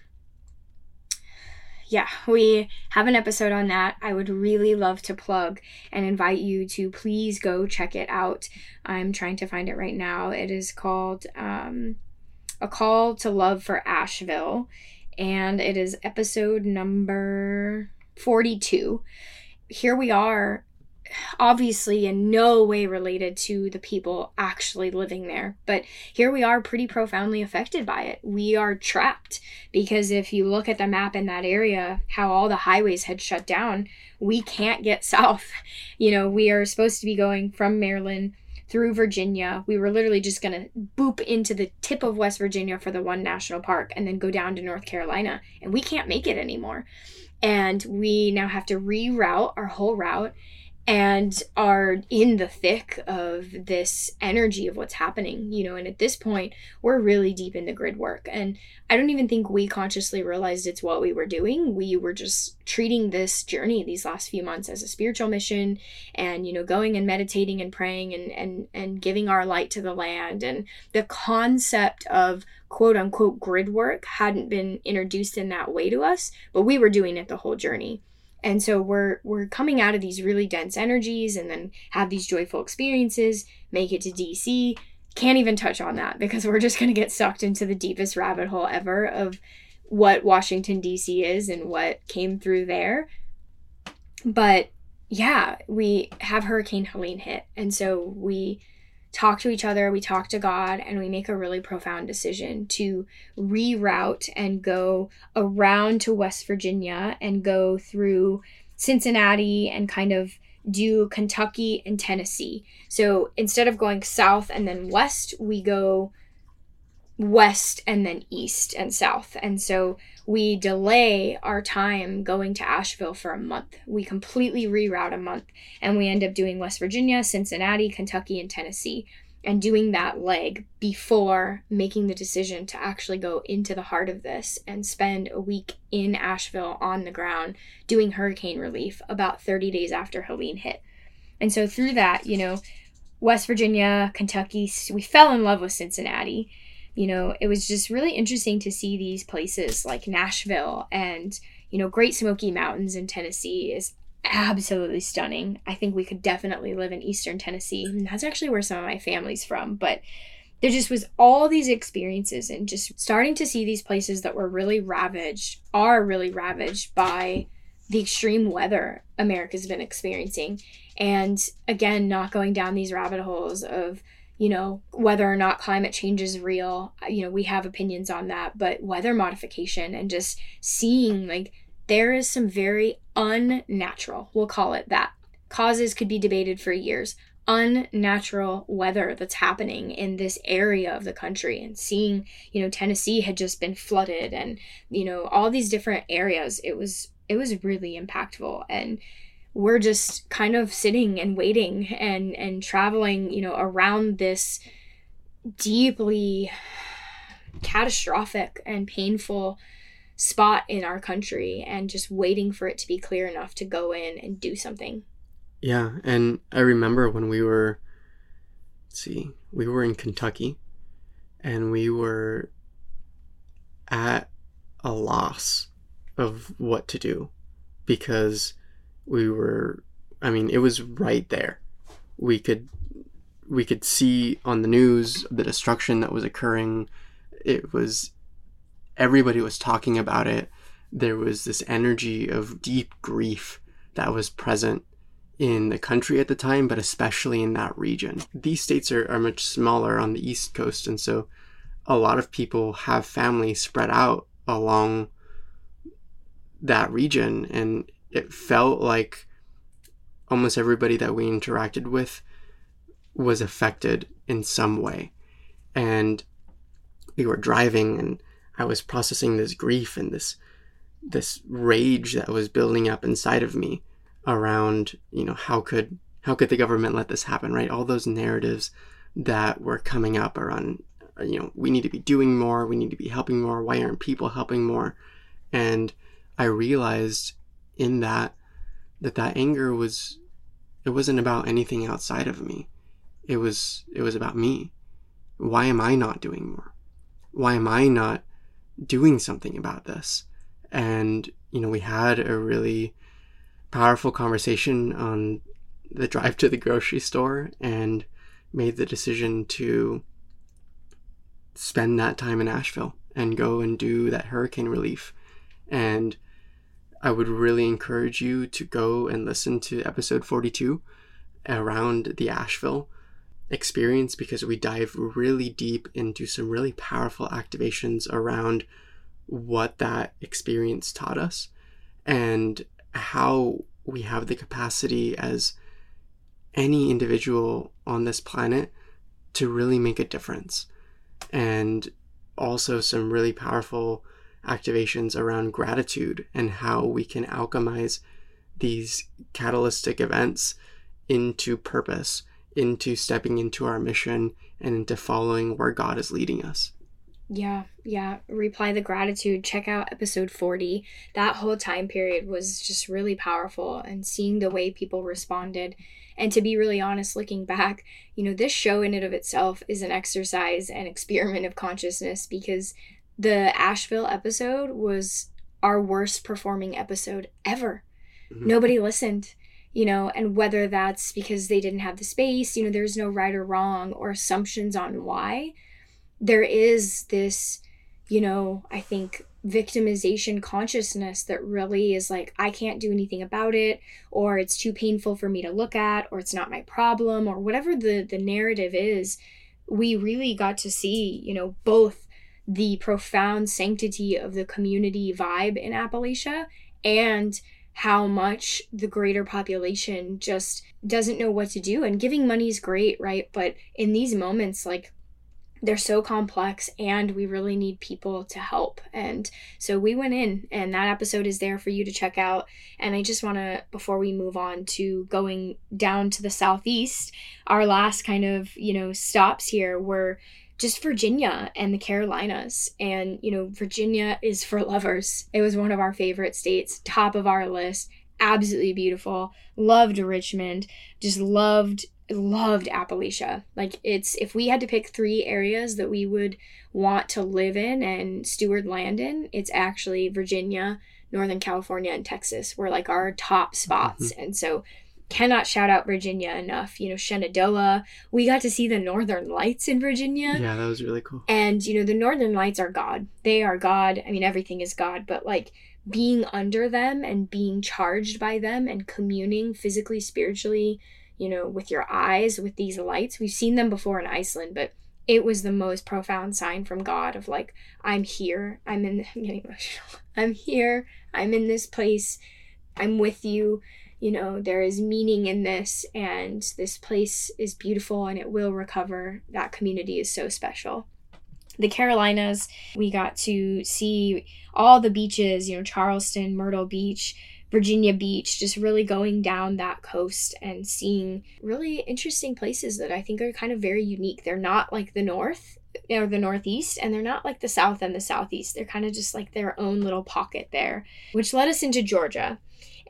yeah, we have an episode on that. I would really love to plug and invite you to please go check it out. I'm trying to find it right now. It is called A Call to Love for Asheville, and it is episode number 42. Here we are, obviously in no way related to the people actually living there, but here we are pretty profoundly affected by it. We are trapped because if you look at the map in that area, how all the highways had shut down, we can't get south. We are supposed to be going from Maryland through Virginia. We were literally just going to boop into the tip of West Virginia for the one national park and then go down to North Carolina, and we can't make it anymore. And we now have to reroute our whole route and are in the thick of this energy of what's happening, and at this point, we're really deep in the grid work. And I don't even think we consciously realized it's what we were doing. We were just treating this journey these last few months as a spiritual mission and, going and meditating and praying and giving our light to the land. And the concept of quote unquote grid work hadn't been introduced in that way to us, but we were doing it the whole journey. And so we're coming out of these really dense energies and then have these joyful experiences, make it to DC. Can't even touch on that because we're just going to get sucked into the deepest rabbit hole ever of what Washington, D.C. is and what came through there. But yeah, we have Hurricane Helene hit. And so we talk to each other, we talk to God, and we make a really profound decision to reroute and go around to West Virginia and go through Cincinnati and kind of do Kentucky and Tennessee. So instead of going south and then west, we go west and then east and south. And so we delay our time going to Asheville for a month. We completely reroute a month, and we end up doing West Virginia, Cincinnati, Kentucky, and Tennessee, and doing that leg before making the decision to actually go into the heart of this and spend a week in Asheville on the ground doing hurricane relief about 30 days after Helene hit. And so through that, West Virginia, Kentucky, we fell in love with Cincinnati. It was just really interesting to see these places like Nashville and, Great Smoky Mountains in Tennessee is absolutely stunning. I think we could definitely live in Eastern Tennessee. And that's actually where some of my family's from. But there just was all these experiences and just starting to see these places that are really ravaged by the extreme weather America's been experiencing. And again, not going down these rabbit holes of whether or not climate change is real. We have opinions on that, but weather modification and just seeing like there is some very unnatural, we'll call it that. Causes could be debated for years. Unnatural weather that's happening in this area of the country, and seeing, Tennessee had just been flooded and, all these different areas. It was really impactful. And we're just kind of sitting and waiting and traveling, around this deeply catastrophic and painful spot in our country and just waiting for it to be clear enough to go in and do something. Yeah, and I remember when we were in Kentucky, and we were at a loss of what to do because we were, I mean, it was right there. We could see on the news the destruction that was occurring. It was, everybody was talking about it. There was this energy of deep grief that was present in the country at the time, but especially in that region. These states are much smaller on the East Coast, and so a lot of people have family spread out along that region, and it felt like almost everybody that we interacted with was affected in some way. And we were driving, and I was processing this grief and this rage that was building up inside of me around, how could the government let this happen, right? All those narratives that were coming up around, we need to be doing more, we need to be helping more, why aren't people helping more? And I realized in that anger it wasn't about anything outside of me. It was about me. Why am I not doing more? Why am I not doing something about this? And, we had a really powerful conversation on the drive to the grocery store and made the decision to spend that time in Asheville and go and do that hurricane relief. And I would really encourage you to go and listen to episode 42 around the Asheville experience, because we dive really deep into some really powerful activations around what that experience taught us and how we have the capacity as any individual on this planet to really make a difference. And also some really powerful activations around gratitude and how we can alchemize these catalytic events into purpose, into stepping into our mission, and into following where God is leading us. Yeah. Reply the gratitude. Check out episode 40. That whole time period was just really powerful, and seeing the way people responded. And to be really honest, looking back, this show in and of itself is an exercise and experiment of consciousness, because the Asheville episode was our worst performing episode ever. Mm-hmm. Nobody listened, and whether that's because they didn't have the space, there's no right or wrong or assumptions on why. There is this, I think, victimization consciousness that really is like, I can't do anything about it, or it's too painful for me to look at, or it's not my problem, or whatever the narrative is. We really got to see, both the profound sanctity of the community vibe in Appalachia and how much the greater population just doesn't know what to do. And giving money is great, right? But in these moments, like, they're so complex, and we really need people to help. And so we went in, and that episode is there for you to check out. And I just want to, before we move on to going down to the Southeast, our last kind of, stops here were just Virginia and the Carolinas. And, Virginia is for lovers. It was one of our favorite states, top of our list, absolutely beautiful. Loved Richmond, just loved Appalachia. Like, if we had to pick 3 areas that we would want to live in and steward land in, it's actually Virginia, Northern California, and Texas were like our top spots. Mm-hmm. And so cannot shout out Virginia enough. Shenandoah, we got to see the Northern Lights in Virginia. Yeah, that was really cool. And the Northern Lights are God. They are God. I mean, everything is God, but like being under them and being charged by them and communing physically, spiritually, with your eyes, with these lights. We've seen them before in Iceland, but it was the most profound sign from God of like, I'm here. I'm getting emotional. I'm here. I'm in this place. I'm with you. There is meaning in this, and this place is beautiful, and it will recover. That community is so special. The Carolinas, we got to see all the beaches, Charleston, Myrtle Beach, Virginia Beach, just really going down that coast and seeing really interesting places that I think are kind of very unique. They're not like the North or the Northeast, and they're not like the South and the Southeast. They're kind of just like their own little pocket there, which led us into Georgia.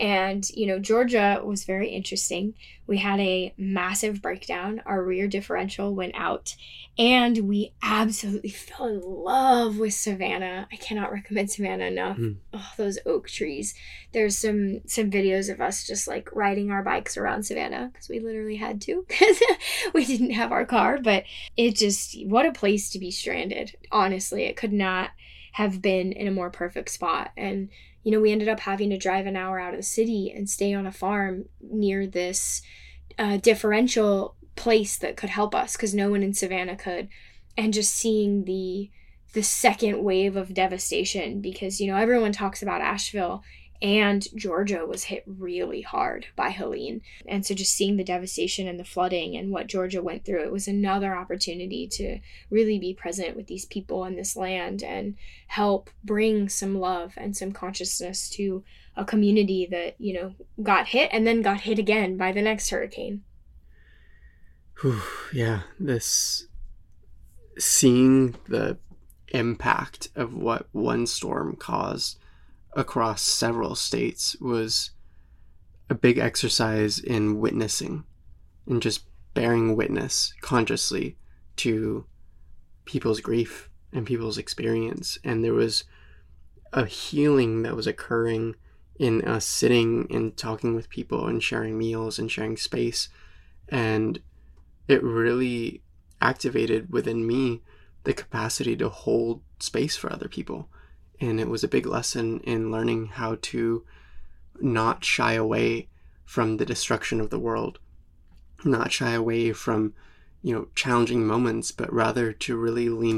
And, Georgia was very interesting. We had a massive breakdown. Our rear differential went out, and we absolutely fell in love with Savannah. I cannot recommend Savannah enough. Oh, those oak trees. There's some videos of us just like riding our bikes around Savannah because we literally had to because we didn't have our car. But what a place to be stranded. Honestly, it could not have been in a more perfect spot. And we ended up having to drive an hour out of the city and stay on a farm near this differential place that could help us because no one in Savannah could. And just seeing the second wave of devastation because, everyone talks about Asheville, and Georgia was hit really hard by Helene. And so just seeing the devastation and the flooding and what Georgia went through, it was another opportunity to really be present with these people in this land and help bring some love and some consciousness to a community that, got hit and then got hit again by the next hurricane. Whew, yeah, seeing the impact of what one storm caused across several states was a big exercise in witnessing and just bearing witness consciously to people's grief and people's experience. And there was a healing that was occurring in us sitting and talking with people and sharing meals and sharing space. And it really activated within me the capacity to hold space for other people. And it was a big lesson in learning how to not shy away from the destruction of the world, not shy away from, challenging moments, but rather to really lean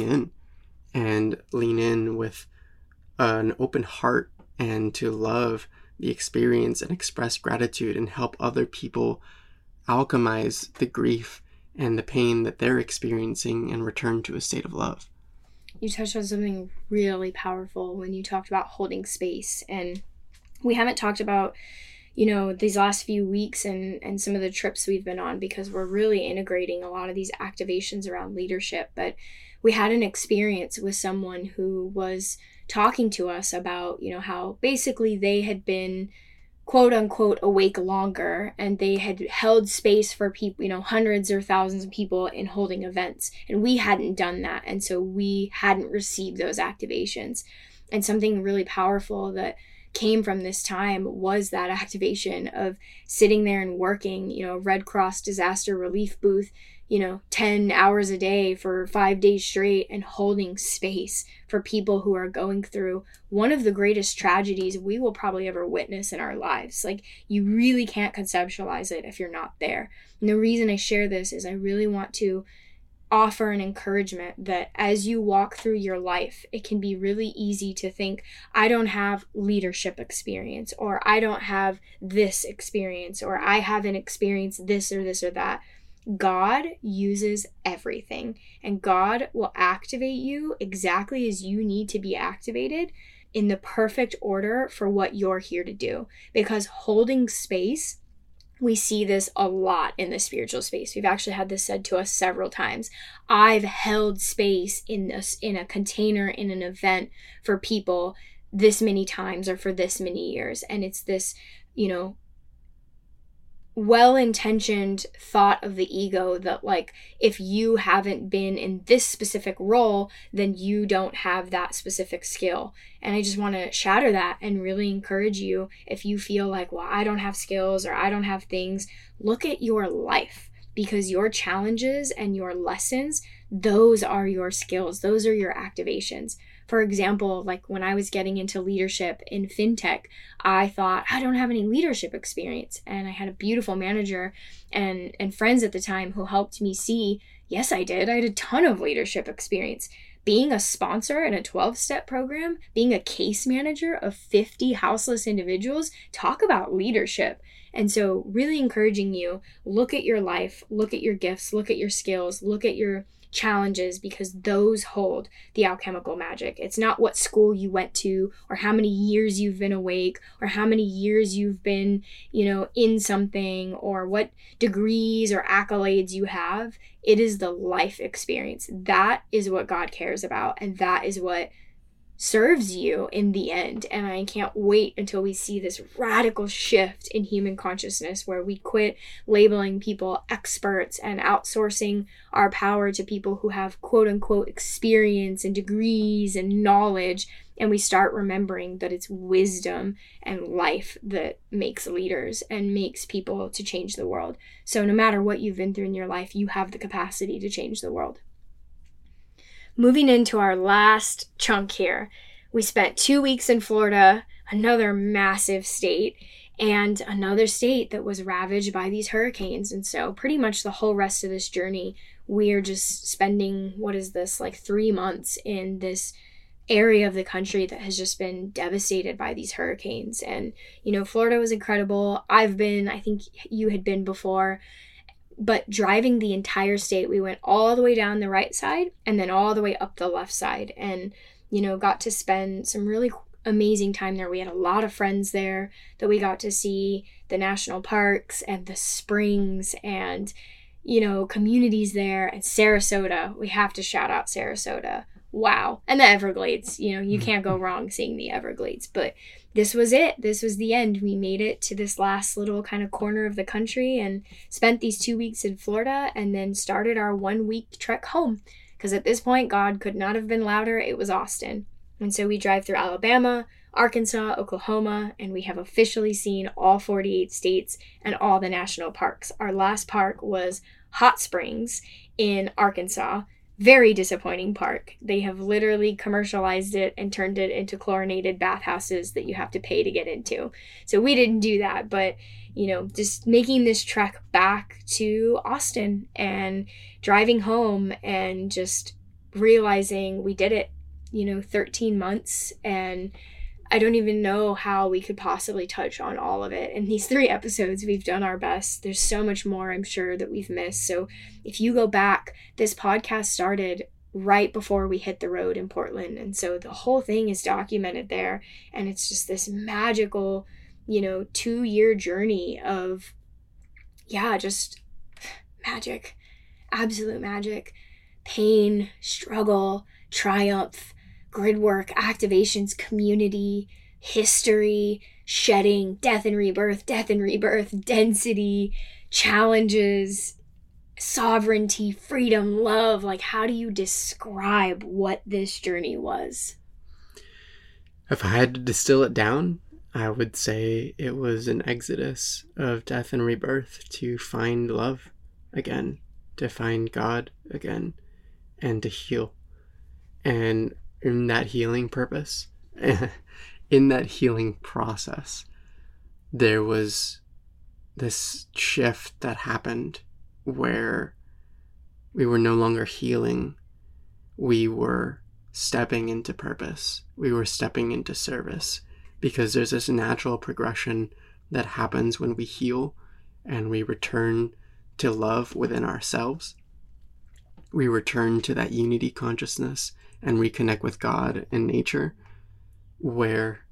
in with an open heart and to love the experience and express gratitude and help other people alchemize the grief and the pain that they're experiencing and return to a state of love. You touched on something really powerful when you talked about holding space. And we haven't talked about, these last few weeks and some of the trips we've been on because we're really integrating a lot of these activations around leadership. But we had an experience with someone who was talking to us about, how basically they had been quote unquote awake longer and they had held space for people, hundreds or thousands of people in holding events, and we hadn't done that, and so we hadn't received those activations. And something really powerful that came from this time was that activation of sitting there and working, Red Cross disaster relief booth, 10 hours a day for 5 days straight and holding space for people who are going through one of the greatest tragedies we will probably ever witness in our lives. Like, you really can't conceptualize it if you're not there. And the reason I share this is I really want to offer an encouragement that as you walk through your life, it can be really easy to think, I don't have leadership experience, or I don't have this experience, or I haven't experienced this or this or that. God uses everything, and God will activate you exactly as you need to be activated in the perfect order for what you're here to do. Because holding space, we see this a lot in the spiritual space. We've actually had this said to us several times. I've held space in a container, in an event for people this many times or for this many years. And it's this, well-intentioned thought of the ego that, like, if you haven't been in this specific role, then you don't have that specific skill. And I just want to shatter that and really encourage you, if you feel like, well, I don't have skills or I don't have things, look at your life, because your challenges and your lessons, those are your skills. Those are your activations. For example, like when I was getting into leadership in fintech, I thought, I don't have any leadership experience. And I had a beautiful manager and friends at the time who helped me see, yes, I did. I had a ton of leadership experience. Being a sponsor in a 12-step program, being a case manager of 50 houseless individuals, talk about leadership. And so really encouraging you, look at your life, look at your gifts, look at your skills, look at your challenges, because those hold the alchemical magic. It's not what school you went to, or how many years you've been awake, or how many years you've been, in something, or what degrees or accolades you have. It is the life experience. That is what God cares about, and that is what serves you in the end. And I can't wait until we see this radical shift in human consciousness where we quit labeling people experts and outsourcing our power to people who have quote unquote experience and degrees and knowledge, and we start remembering that it's wisdom and life that makes leaders and makes people to change the world. So no matter what you've been through in your life, you have the capacity to change the world. Moving into our last chunk here, we spent 2 weeks in Florida, another massive state, and another state that was ravaged by these hurricanes. And so pretty much the whole rest of this journey, we are just spending, 3 months in this area of the country that has just been devastated by these hurricanes. And, Florida was incredible. I've been, I think you had been before. But driving the entire state, we went all the way down the right side and then all the way up the left side, and, got to spend some really amazing time there. We had a lot of friends there that we got to see, the national parks and the springs and, communities there. And Sarasota, we have to shout out Sarasota. Wow. And the Everglades, you can't go wrong seeing the Everglades. But this was it. This was the end. We made it to this last little kind of corner of the country and spent these 2 weeks in Florida and then started our 1 week trek home. Because at this point, God could not have been louder. It was Austin. And so we drive through Alabama, Arkansas, Oklahoma, and we have officially seen all 48 states and all the national parks. Our last park was Hot Springs in Arkansas. Very disappointing park. They have literally commercialized it and turned it into chlorinated bathhouses that you have to pay to get into. So we didn't do that, but just making this trek back to Austin and driving home and just realizing we did it, 13 months, and I don't even know how we could possibly touch on all of it. In these 3 episodes, we've done our best. There's so much more, I'm sure, that we've missed. So if you go back, this podcast started right before we hit the road in Portland. And so the whole thing is documented there. And it's just this magical, 2-year journey of, just magic, absolute magic, pain, struggle, triumph, grid work, activations, community, history, shedding, death and rebirth, density, challenges, sovereignty, freedom, love. Like, how do you describe what this journey was? If I had to distill it down, I would say it was an exodus of death and rebirth to find love again, to find God again, and to heal. And in that healing purpose, in that healing process, there was this shift that happened where we were no longer healing. We were stepping into purpose. We were stepping into service, because there's this natural progression that happens when we heal and we return to love within ourselves. We return to that unity consciousness and reconnect with God and nature, where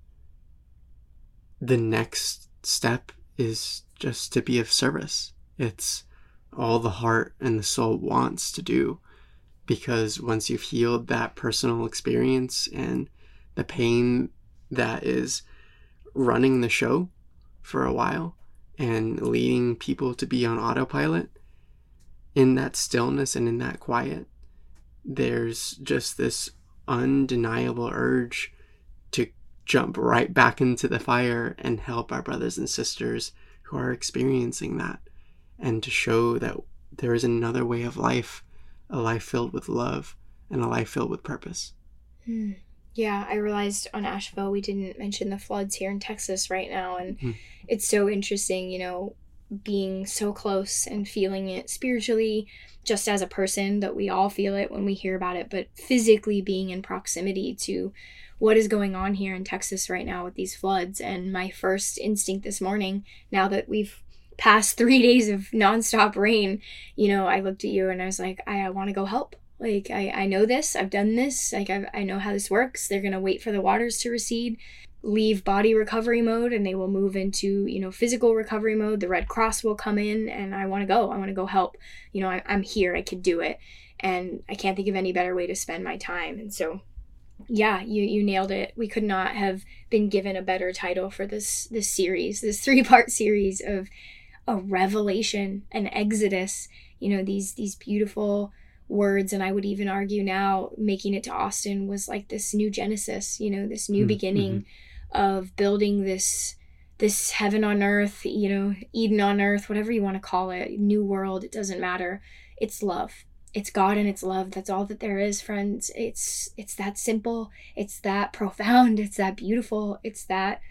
the next step is just to be of service. It's all the heart and the soul wants to do, because once you've healed that personal experience and the pain that is running the show for a while and leading people to be on autopilot, in that stillness and in that quiet, there's just this undeniable urge to jump right back into the fire and help our brothers and sisters who are experiencing that, and to show that there is another way of life, a life filled with love and a life filled with purpose. Yeah, I realized on Asheville we didn't mention the floods here in Texas right now, and it's so interesting, being so close and feeling it spiritually, just as a person, that we all feel it when we hear about it, but physically being in proximity to what is going on here in Texas right now with these floods. And my first instinct this morning, now that we've passed 3 days of nonstop rain, I looked at you and I was like, I want to go help. Like, I know this, I've done this, like, I know how this works. They're going to wait for the waters to recede, leave body recovery mode, and they will move into, physical recovery mode. The Red Cross will come in, and I want to go help. I'm here, I could do it. And I can't think of any better way to spend my time. And so Yeah, you nailed it. We could not have been given a better title for this series, this 3-part series of a revelation, an exodus, these beautiful words. And I would even argue now making it to Austin was like this new Genesis, this new beginning of building this heaven on earth, Eden on earth, whatever you want to call it, new world. It doesn't matter. It's love. It's God and it's love. That's all that there is, friends. It's that simple. It's that profound. It's that beautiful. It's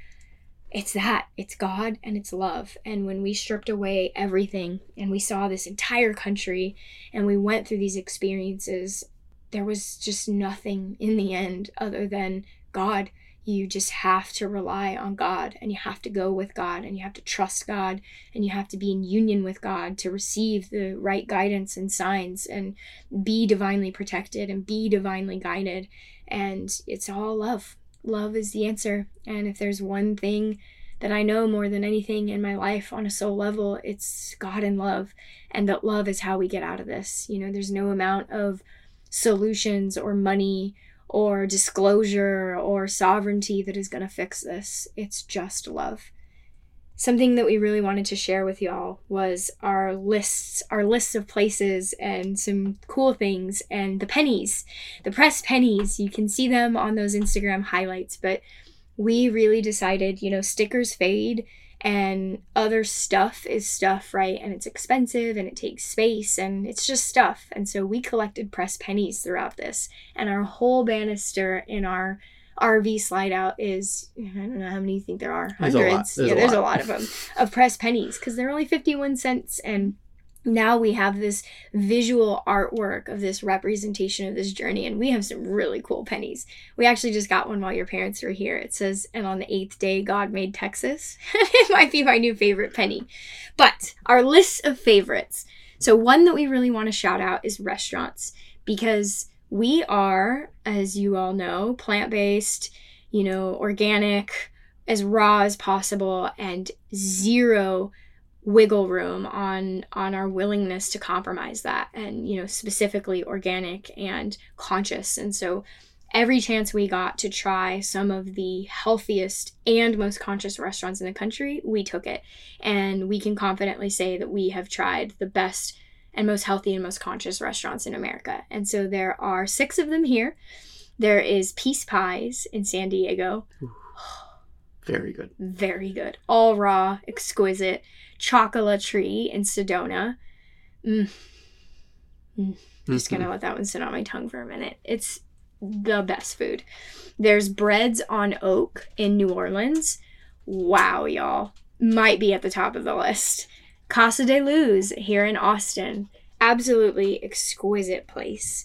God and it's love. And when we stripped away everything and we saw this entire country and we went through these experiences, there was just nothing in the end other than God. You just have to rely on God, and you have to go with God, and you have to trust God, and you have to be in union with God to receive the right guidance and signs and be divinely protected and be divinely guided. And it's all love. Love is the answer. And if there's one thing that I know more than anything in my life on a soul level, it's God and love. And that love is how we get out of this. There's no amount of solutions or money or disclosure or sovereignty that is going to fix this. It's just love. Something that we really wanted to share with y'all was our lists of places and some cool things, and the pennies, the pressed pennies. You can see them on those Instagram highlights, but we really decided, stickers fade and other stuff is stuff, right? And it's expensive and it takes space and it's just stuff. And so we collected pressed pennies throughout this, and our whole banister in our RV slide out is, I don't know how many you think there are. Hundreds. There's a lot of them, of pressed pennies, because they're only 51 cents. And now we have this visual artwork of this representation of this journey, and we have some really cool pennies. We actually just got one while your parents were here. It says, "And on the 8th day, God made Texas." It might be my new favorite penny. But our list of favorites. So one that we really want to shout out is restaurants, because we are, as you all know, plant-based, organic, as raw as possible, and zero wiggle room on our willingness to compromise that, and specifically organic and conscious. And so every chance we got to try some of the healthiest and most conscious restaurants in the country, we took it. And we can confidently say that we have tried the best and most healthy and most conscious restaurants in America. And so there are 6 of them here. There is Peace Pies in San Diego. Very good. Very good. All raw, exquisite. Chocolatry in Sedona. Just gonna let that one sit on my tongue for a minute. It's the best food. There's Breads on Oak in New Orleans. Wow, y'all. Might be at the top of the list. Casa de Luz here in Austin. Absolutely exquisite place.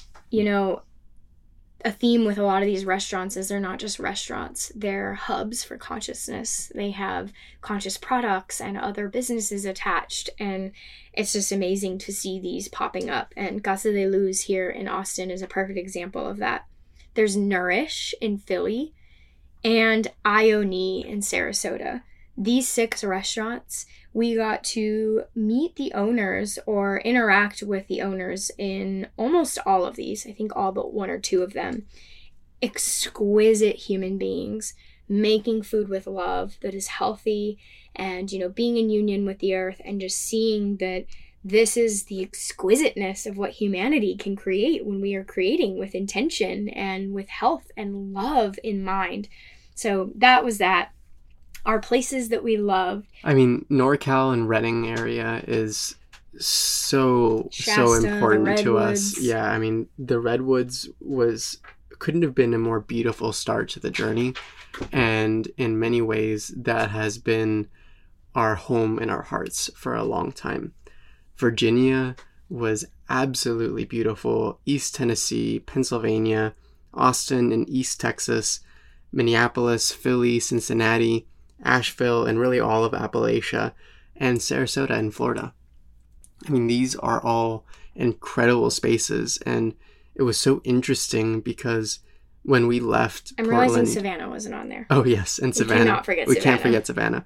A theme with a lot of these restaurants is they're not just restaurants. They're hubs for consciousness. They have conscious products and other businesses attached. And it's just amazing to see these popping up. And Casa de Luz here in Austin is a perfect example of that. There's Nourish in Philly and Ione in Sarasota. These 6 restaurants, we got to meet the owners or interact with the owners in almost all of these. I think all but 1 or 2 of them. Exquisite human beings making food with love that is healthy, and, being in union with the earth, and just seeing that this is the exquisiteness of what humanity can create when we are creating with intention and with health and love in mind. So that was that. Our places that we loved. I mean, NorCal and Redding area is so important to us. Yeah, I mean, the Redwoods couldn't have been a more beautiful start to the journey. And in many ways, that has been our home in our hearts for a long time. Virginia was absolutely beautiful. East Tennessee, Pennsylvania, Austin and East Texas, Minneapolis, Philly, Cincinnati, Asheville, and really all of Appalachia, and Sarasota in Florida. I mean, these are all incredible spaces, and it was so interesting because when we left I'm Portland... realizing Savannah wasn't on there. Oh, yes, and Savannah. We can't forget Savannah.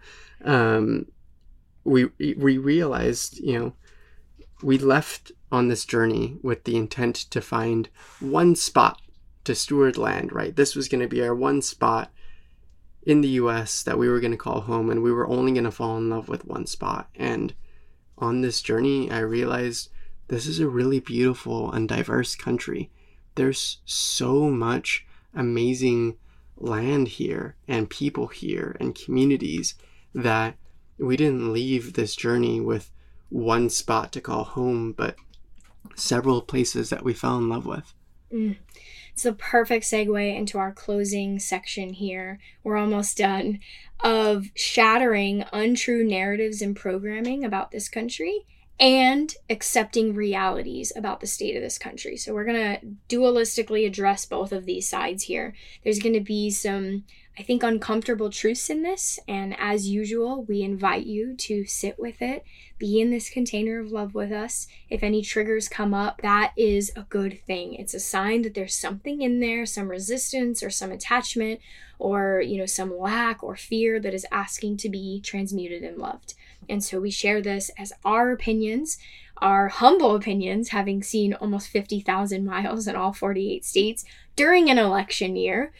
We realized, we left on this journey with the intent to find one spot to steward land, right? This was going to be our one spot in the US that we were going to call home, and we were only going to fall in love with one spot. And on this journey, I realized this is a really beautiful and diverse country. There's so much amazing land here and people here and communities that we didn't leave this journey with one spot to call home, but several places that we fell in love with. It's the perfect segue into our closing section here. We're almost done, of shattering untrue narratives and programming about this country and accepting realities about the state of this country. So we're going to dualistically address both of these sides here. There's going to be some, I think, uncomfortable truths in this. And as usual, we invite you to sit with it, be in this container of love with us. If any triggers come up, that is a good thing. It's a sign that there's something in there, some resistance or some attachment or, some lack or fear that is asking to be transmuted and loved. And so we share this as our opinions, our humble opinions, having seen almost 50,000 miles in all 48 states during an election year,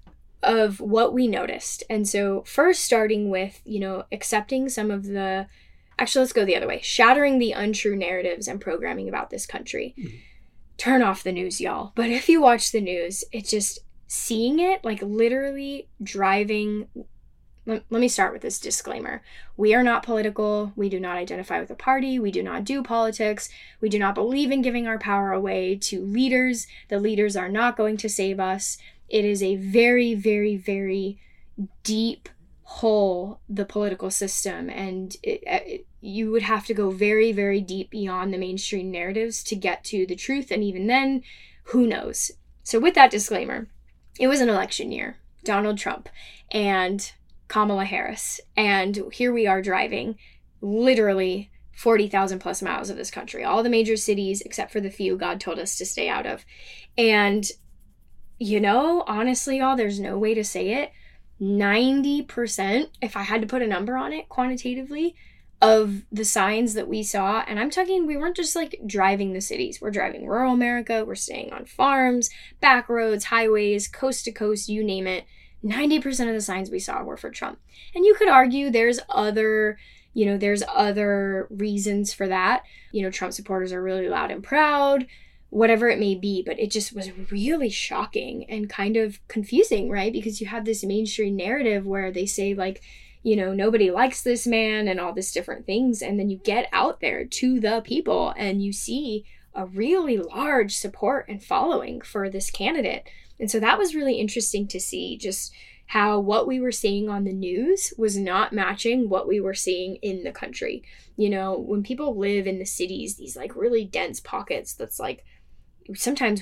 of what we noticed. And so first starting with, accepting some of the, actually, let's go the other way, shattering the untrue narratives and programming about this country. Mm-hmm. Turn off the news, y'all. But if you watch the news, it's just seeing it, like literally driving. Let me start with this disclaimer. We are not political. We do not identify with a party. We do not do politics. We do not believe in giving our power away to leaders. The leaders are not going to save us. It is a very, very, very deep hole, the political system. And you would have to go very, very deep beyond the mainstream narratives to get to the truth. And even then, who knows? So with that disclaimer, it was an election year. Donald Trump and Kamala Harris. And here we are driving literally 40,000 plus miles of this country, all the major cities, except for the few God told us to stay out of. And, honestly, y'all, there's no way to say it. 90%, if I had to put a number on it quantitatively, of the signs that we saw, and I'm talking, we weren't just like driving the cities. We're driving rural America. We're staying on farms, back roads, highways, coast to coast, you name it. 90% of the signs we saw were for Trump. And you could argue there's other reasons for that. Trump supporters are really loud and proud, whatever it may be, but it just was really shocking and kind of confusing, right? Because you have this mainstream narrative where they say like, nobody likes this man and all this different things. And then you get out there to the people and you see a really large support and following for this candidate. And so that was really interesting to see, just how what we were seeing on the news was not matching what we were seeing in the country. When people live in the cities, these like really dense pockets that's like sometimes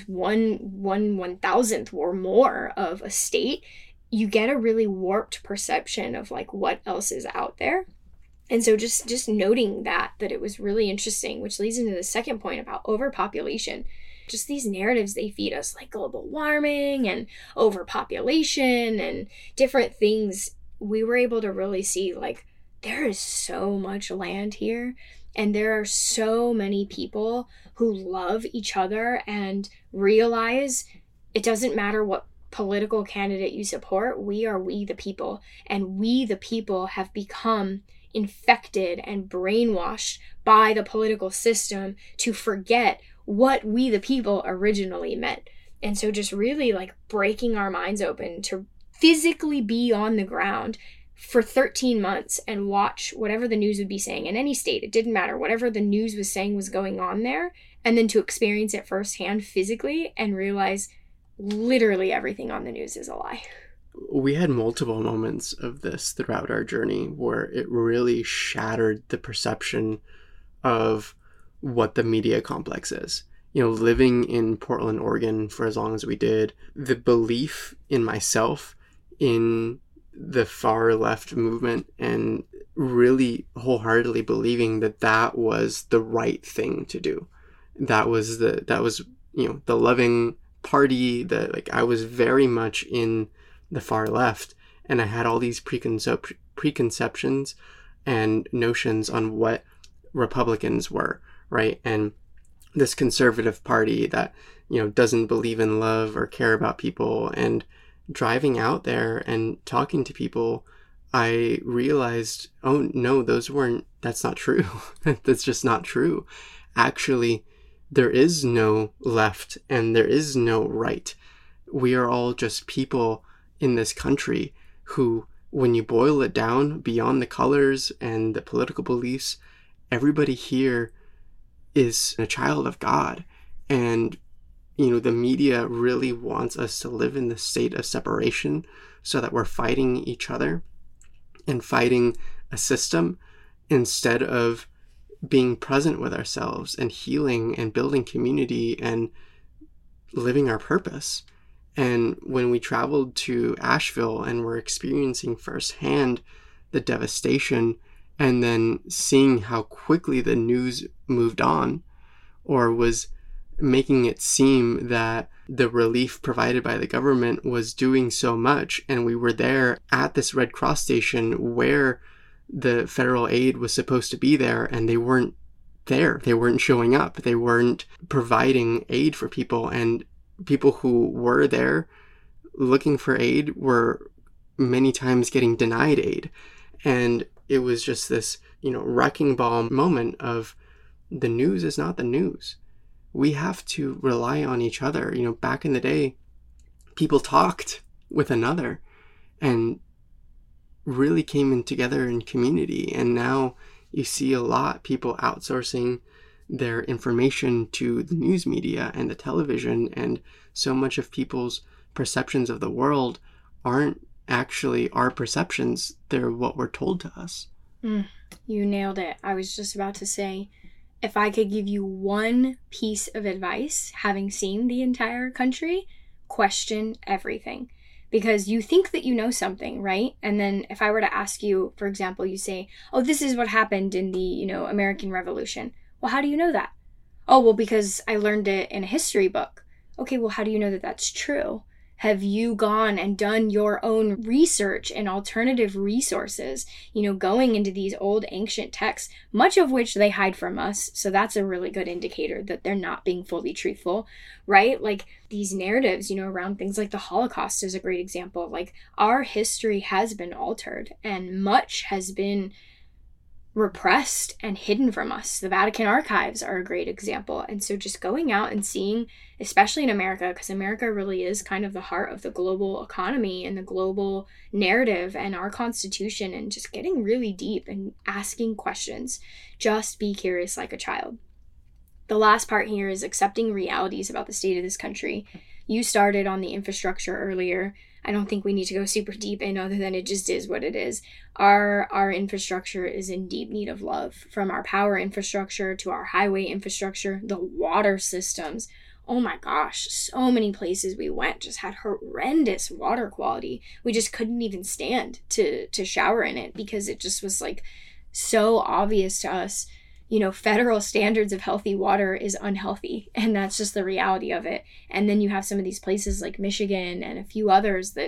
one thousandth or more of a state, you get a really warped perception of like what else is out there. And so just noting that it was really interesting, which leads into the second point about overpopulation. Just these narratives they feed us, like global warming and overpopulation and different things. We were able to really see like there is so much land here and there are so many people who love each other and realize it doesn't matter what political candidate you support. We are we the people, and we the people have become infected and brainwashed by the political system to forget what we the people originally meant. And so just really like breaking our minds open to physically be on the ground for 13 months and watch whatever the news would be saying in any state. It didn't matter. Whatever the news was saying was going on there. And then to experience it firsthand physically and realize literally everything on the news is a lie. We had multiple moments of this throughout our journey where it really shattered the perception of what the media complex is. Living in Portland, Oregon for as long as we did, the belief in myself, in the far left movement, and really wholeheartedly believing that was the right thing to do. That was the loving party, I was very much in the far left, and I had all these preconceptions and notions on what Republicans were, right? And this conservative party that, doesn't believe in love or care about people. And driving out there and talking to people, I realized, oh no, that's not true. That's just not true. Actually, there is no left and there is no right. We are all just people in this country who, when you boil it down beyond the colors and the political beliefs, everybody here is a child of God. And, the media really wants us to live in this state of separation so that we're fighting each other and fighting a system instead of being present with ourselves and healing and building community and living our purpose. And when we traveled to Asheville and were experiencing firsthand the devastation and then seeing how quickly the news moved on, or was making it seem that the relief provided by the government was doing so much, and we were there at this Red Cross station where the federal aid was supposed to be there, and they weren't there. They weren't showing up. They weren't providing aid for people, and people who were there looking for aid were many times getting denied aid. And it was just this, wrecking ball moment of the news is not the news. We have to rely on each other. Back in the day, people talked with another and really came in together in community. And now you see a lot of people outsourcing their information to the news media and the television, and so much of people's perceptions of the world aren't actually our perceptions. They're what we're told to us. You nailed it. I was just about to say, if I could give you one piece of advice, having seen the entire country, question everything. Because you think that you know something, right? And then if I were to ask you, for example, you say, oh, this is what happened in the, American Revolution. Well, how do you know that? Oh, well, because I learned it in a history book. Okay, well, how do you know that that's true? Have you gone and done your own research and alternative resources, going into these old ancient texts, much of which they hide from us? So that's a really good indicator that they're not being fully truthful, right? Like these narratives, around things like the Holocaust is a great example. Like our history has been altered and much has been repressed and hidden from us. The Vatican archives are a great example. And so just going out and seeing, especially in America, because America really is kind of the heart of the global economy and the global narrative and our Constitution, and just getting really deep and asking questions. Just be curious like a child. The last part here is accepting realities about the state of this country. You started on the infrastructure earlier. I don't think we need to go super deep in, other than it just is what it is. Our infrastructure is in deep need of love, from our power infrastructure to our highway infrastructure, the water systems. Oh my gosh, so many places we went just had horrendous water quality. We just couldn't even stand to shower in it because it just was like so obvious to us. Federal standards of healthy water is unhealthy, and that's just the reality of it. And then you have some of these places like Michigan and a few others that,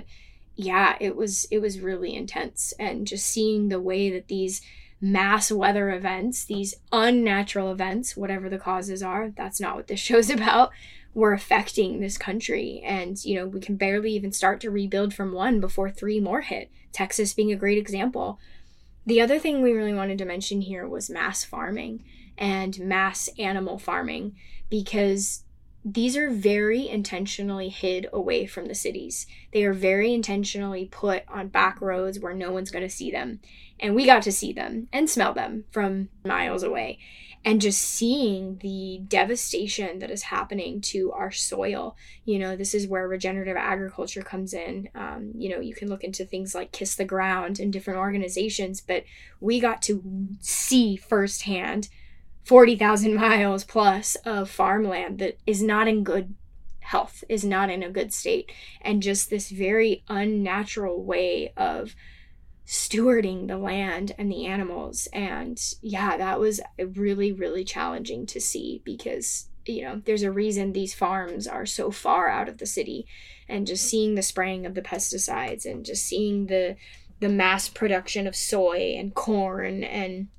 it was really intense. And just seeing the way that these mass weather events, these unnatural events, whatever the causes are, that's not what this show's about, were affecting this country. And, we can barely even start to rebuild from one before 3 more hit, Texas being a great example. The other thing we really wanted to mention here was mass farming and mass animal farming, because these are very intentionally hid away from the cities. They are very intentionally put on back roads where no one's going to see them. And we got to see them and smell them from miles away. And just seeing the devastation that is happening to our soil. This is where regenerative agriculture comes in. You can look into things like Kiss the Ground and different organizations, but we got to see firsthand 40,000 miles plus of farmland that is not in good health, is not in a good state. And just this very unnatural way of stewarding the land and the animals. And that was really, really challenging to see, because there's a reason these farms are so far out of the city. And just seeing the spraying of the pesticides and just seeing the mass production of soy and corn and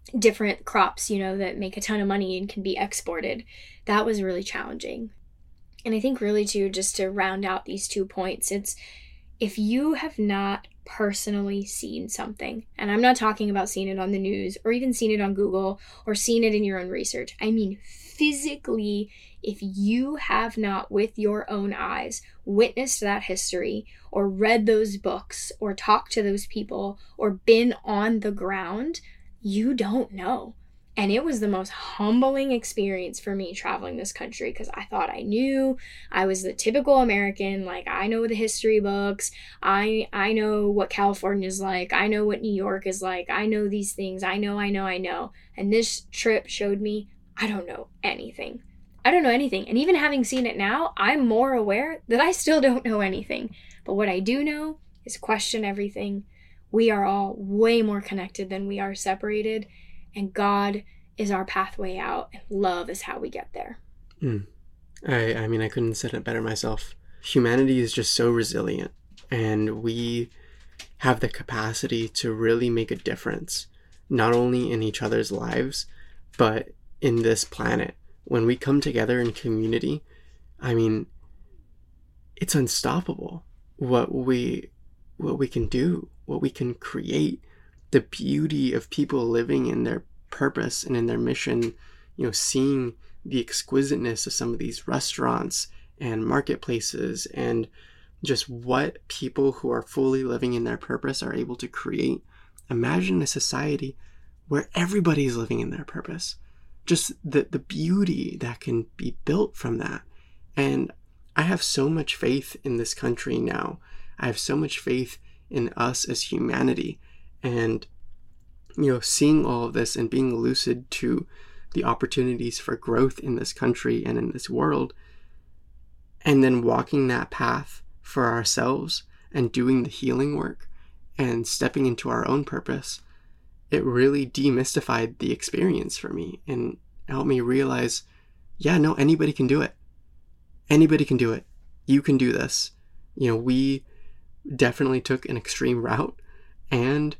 different crops, that make a ton of money and can be exported. That was really challenging. And I think really too, just to round out these 2 points, it's if you have not personally seen something, and I'm not talking about seeing it on the news or even seen it on Google or seen it in your own research. I mean, physically, if you have not with your own eyes witnessed that history or read those books or talked to those people or been on the ground, you don't know. And it was the most humbling experience for me traveling this country, because I thought I knew. I was the typical American. Like, I know the history books. I know what California's like. I know what New York is like. I know these things. I know. And this trip showed me I don't know anything. And even having seen it now, I'm more aware that I still don't know anything. But what I do know is question everything. We are all way more connected than we are separated. And God is our pathway out, and love is how we get there. I mean, I couldn't have said it better myself. Humanity is just so resilient, and we have the capacity to really make a difference, not only in each other's lives, but in this planet. When we come together in community, I mean, it's unstoppable what we can do, what we can create. The beauty of people living in their purpose and in their mission, seeing the exquisiteness of some of these restaurants and marketplaces, and just what people who are fully living in their purpose are able to create. Imagine a society where everybody is living in their purpose. Just the beauty that can be built from that. And I have so much faith in this country now. I have so much faith in us as humanity. And, seeing all of this and being lucid to the opportunities for growth in this country and in this world, and then walking that path for ourselves and doing the healing work and stepping into our own purpose, it really demystified the experience for me and helped me realize, anybody can do it. Anybody can do it. You can do this. We definitely took an extreme route, and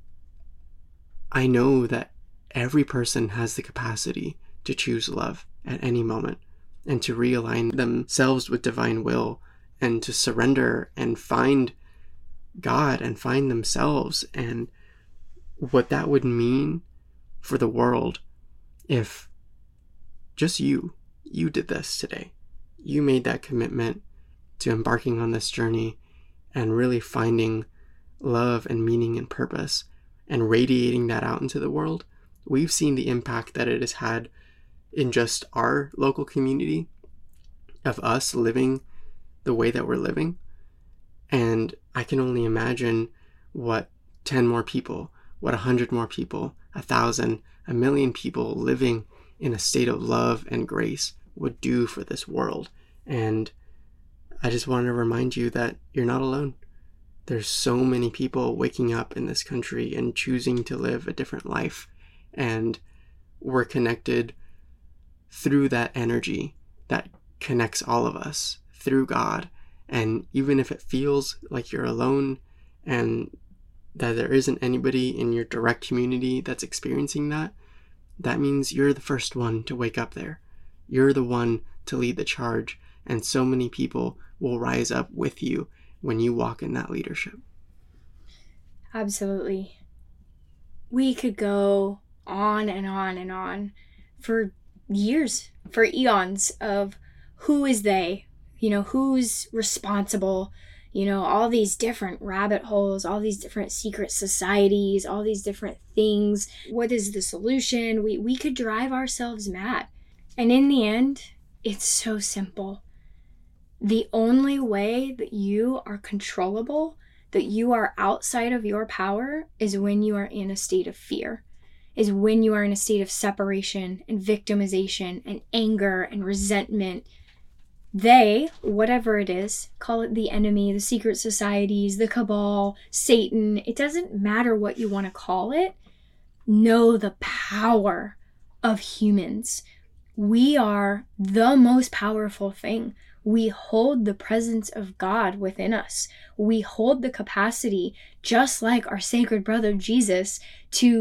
I know that every person has the capacity to choose love at any moment and to realign themselves with divine will and to surrender and find God and find themselves, and what that would mean for the world if just you did this today. You made that commitment to embarking on this journey and really finding love and meaning and purpose and radiating that out into the world. We've seen the impact that it has had in just our local community of us living the way that we're living. And I can only imagine what 10 more people, what 100 more people, 1,000, 1,000,000 people living in a state of love and grace would do for this world. And I just want to remind you that you're not alone. There's so many people waking up in this country and choosing to live a different life. And we're connected through that energy that connects all of us through God. And even if it feels like you're alone and that there isn't anybody in your direct community that's experiencing that, that means you're the first one to wake up there. You're the one to lead the charge. And so many people will rise up with you when you walk in that leadership. Absolutely. We could go on and on and on for years, for eons, of who is they, who's responsible, all these different rabbit holes, all these different secret societies, all these different things. What is the solution? We could drive ourselves mad. And in the end, it's so simple. The only way that you are controllable, that you are outside of your power, is when you are in a state of fear, is when you are in a state of separation and victimization and anger and resentment. They, whatever it is, call it the enemy, the secret societies, the cabal, Satan, it doesn't matter what you want to call it. Know the power of humans. We are the most powerful thing. We hold the presence of God within us. We hold the capacity, just like our sacred brother Jesus, to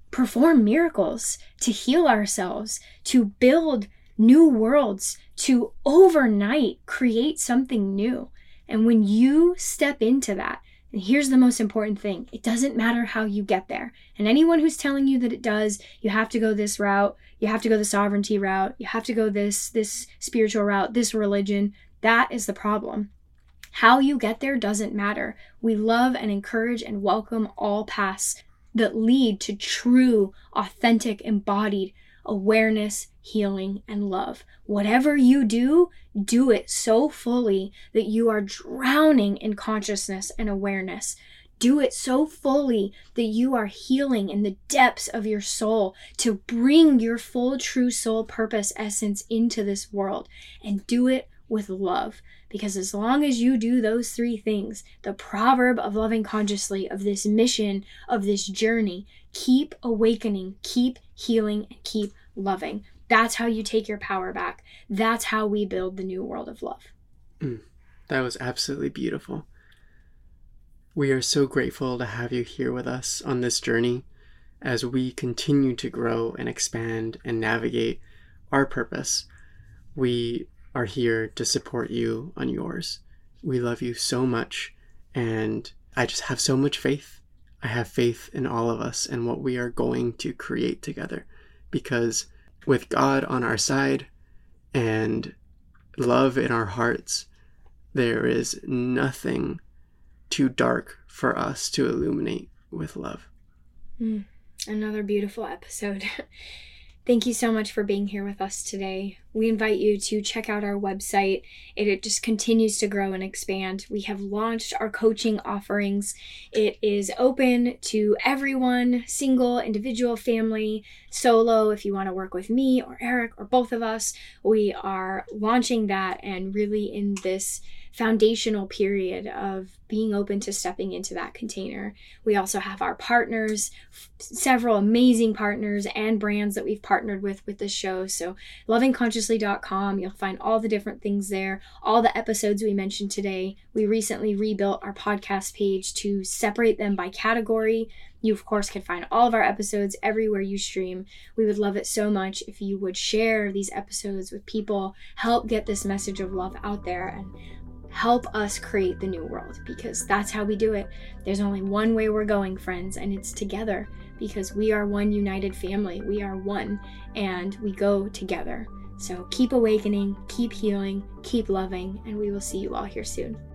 perform miracles, to heal ourselves, to build new worlds, to overnight create something new. And when you step into that, and here's the most important thing, it doesn't matter how you get there. And anyone who's telling you that it does, you have to go this route, you have to go the sovereignty route, you have to go this spiritual route, this religion, that is the problem. How you get there doesn't matter. We love and encourage and welcome all paths that lead to true, authentic, embodied awareness, healing, and love. Whatever you do, do it so fully that you are drowning in consciousness and awareness. Do it so fully that you are healing in the depths of your soul to bring your full, true soul purpose essence into this world. And do it with love. Because as long as you do those three things, the proverb of loving consciously, of this mission, of this journey, keep awakening, keep healing, and keep loving. That's how you take your power back. That's how we build the new world of love. That was absolutely beautiful. We are so grateful to have you here with us on this journey as we continue to grow and expand and navigate our purpose. We are here to support you on yours. We love you so much, and I just have so much faith. I have faith in all of us and what we are going to create together, because with God on our side and love in our hearts, there is nothing too dark for us to illuminate with love. Another beautiful episode. Thank you so much for being here with us today. We invite you to check out our website. It just continues to grow and expand. We have launched our coaching offerings. It is open to everyone, single, individual, family, solo. If you want to work with me or Eric or both of us, we are launching that, and really in this foundational period of being open to stepping into that container. We also have our partners, several amazing partners and brands that we've partnered with this show. So lovingconsciously.com, you'll find all the different things there, all the episodes we mentioned today. We recently rebuilt our podcast page to separate them by category. You, of course, can find all of our episodes everywhere you stream. We would love it so much if you would share these episodes with people, help get this message of love out there, and help us create the new world, because that's how we do it. There's only one way we're going, friends, and it's together, because we are one united family. We are one, and we go together. So keep awakening, keep healing, keep loving, and we will see you all here soon.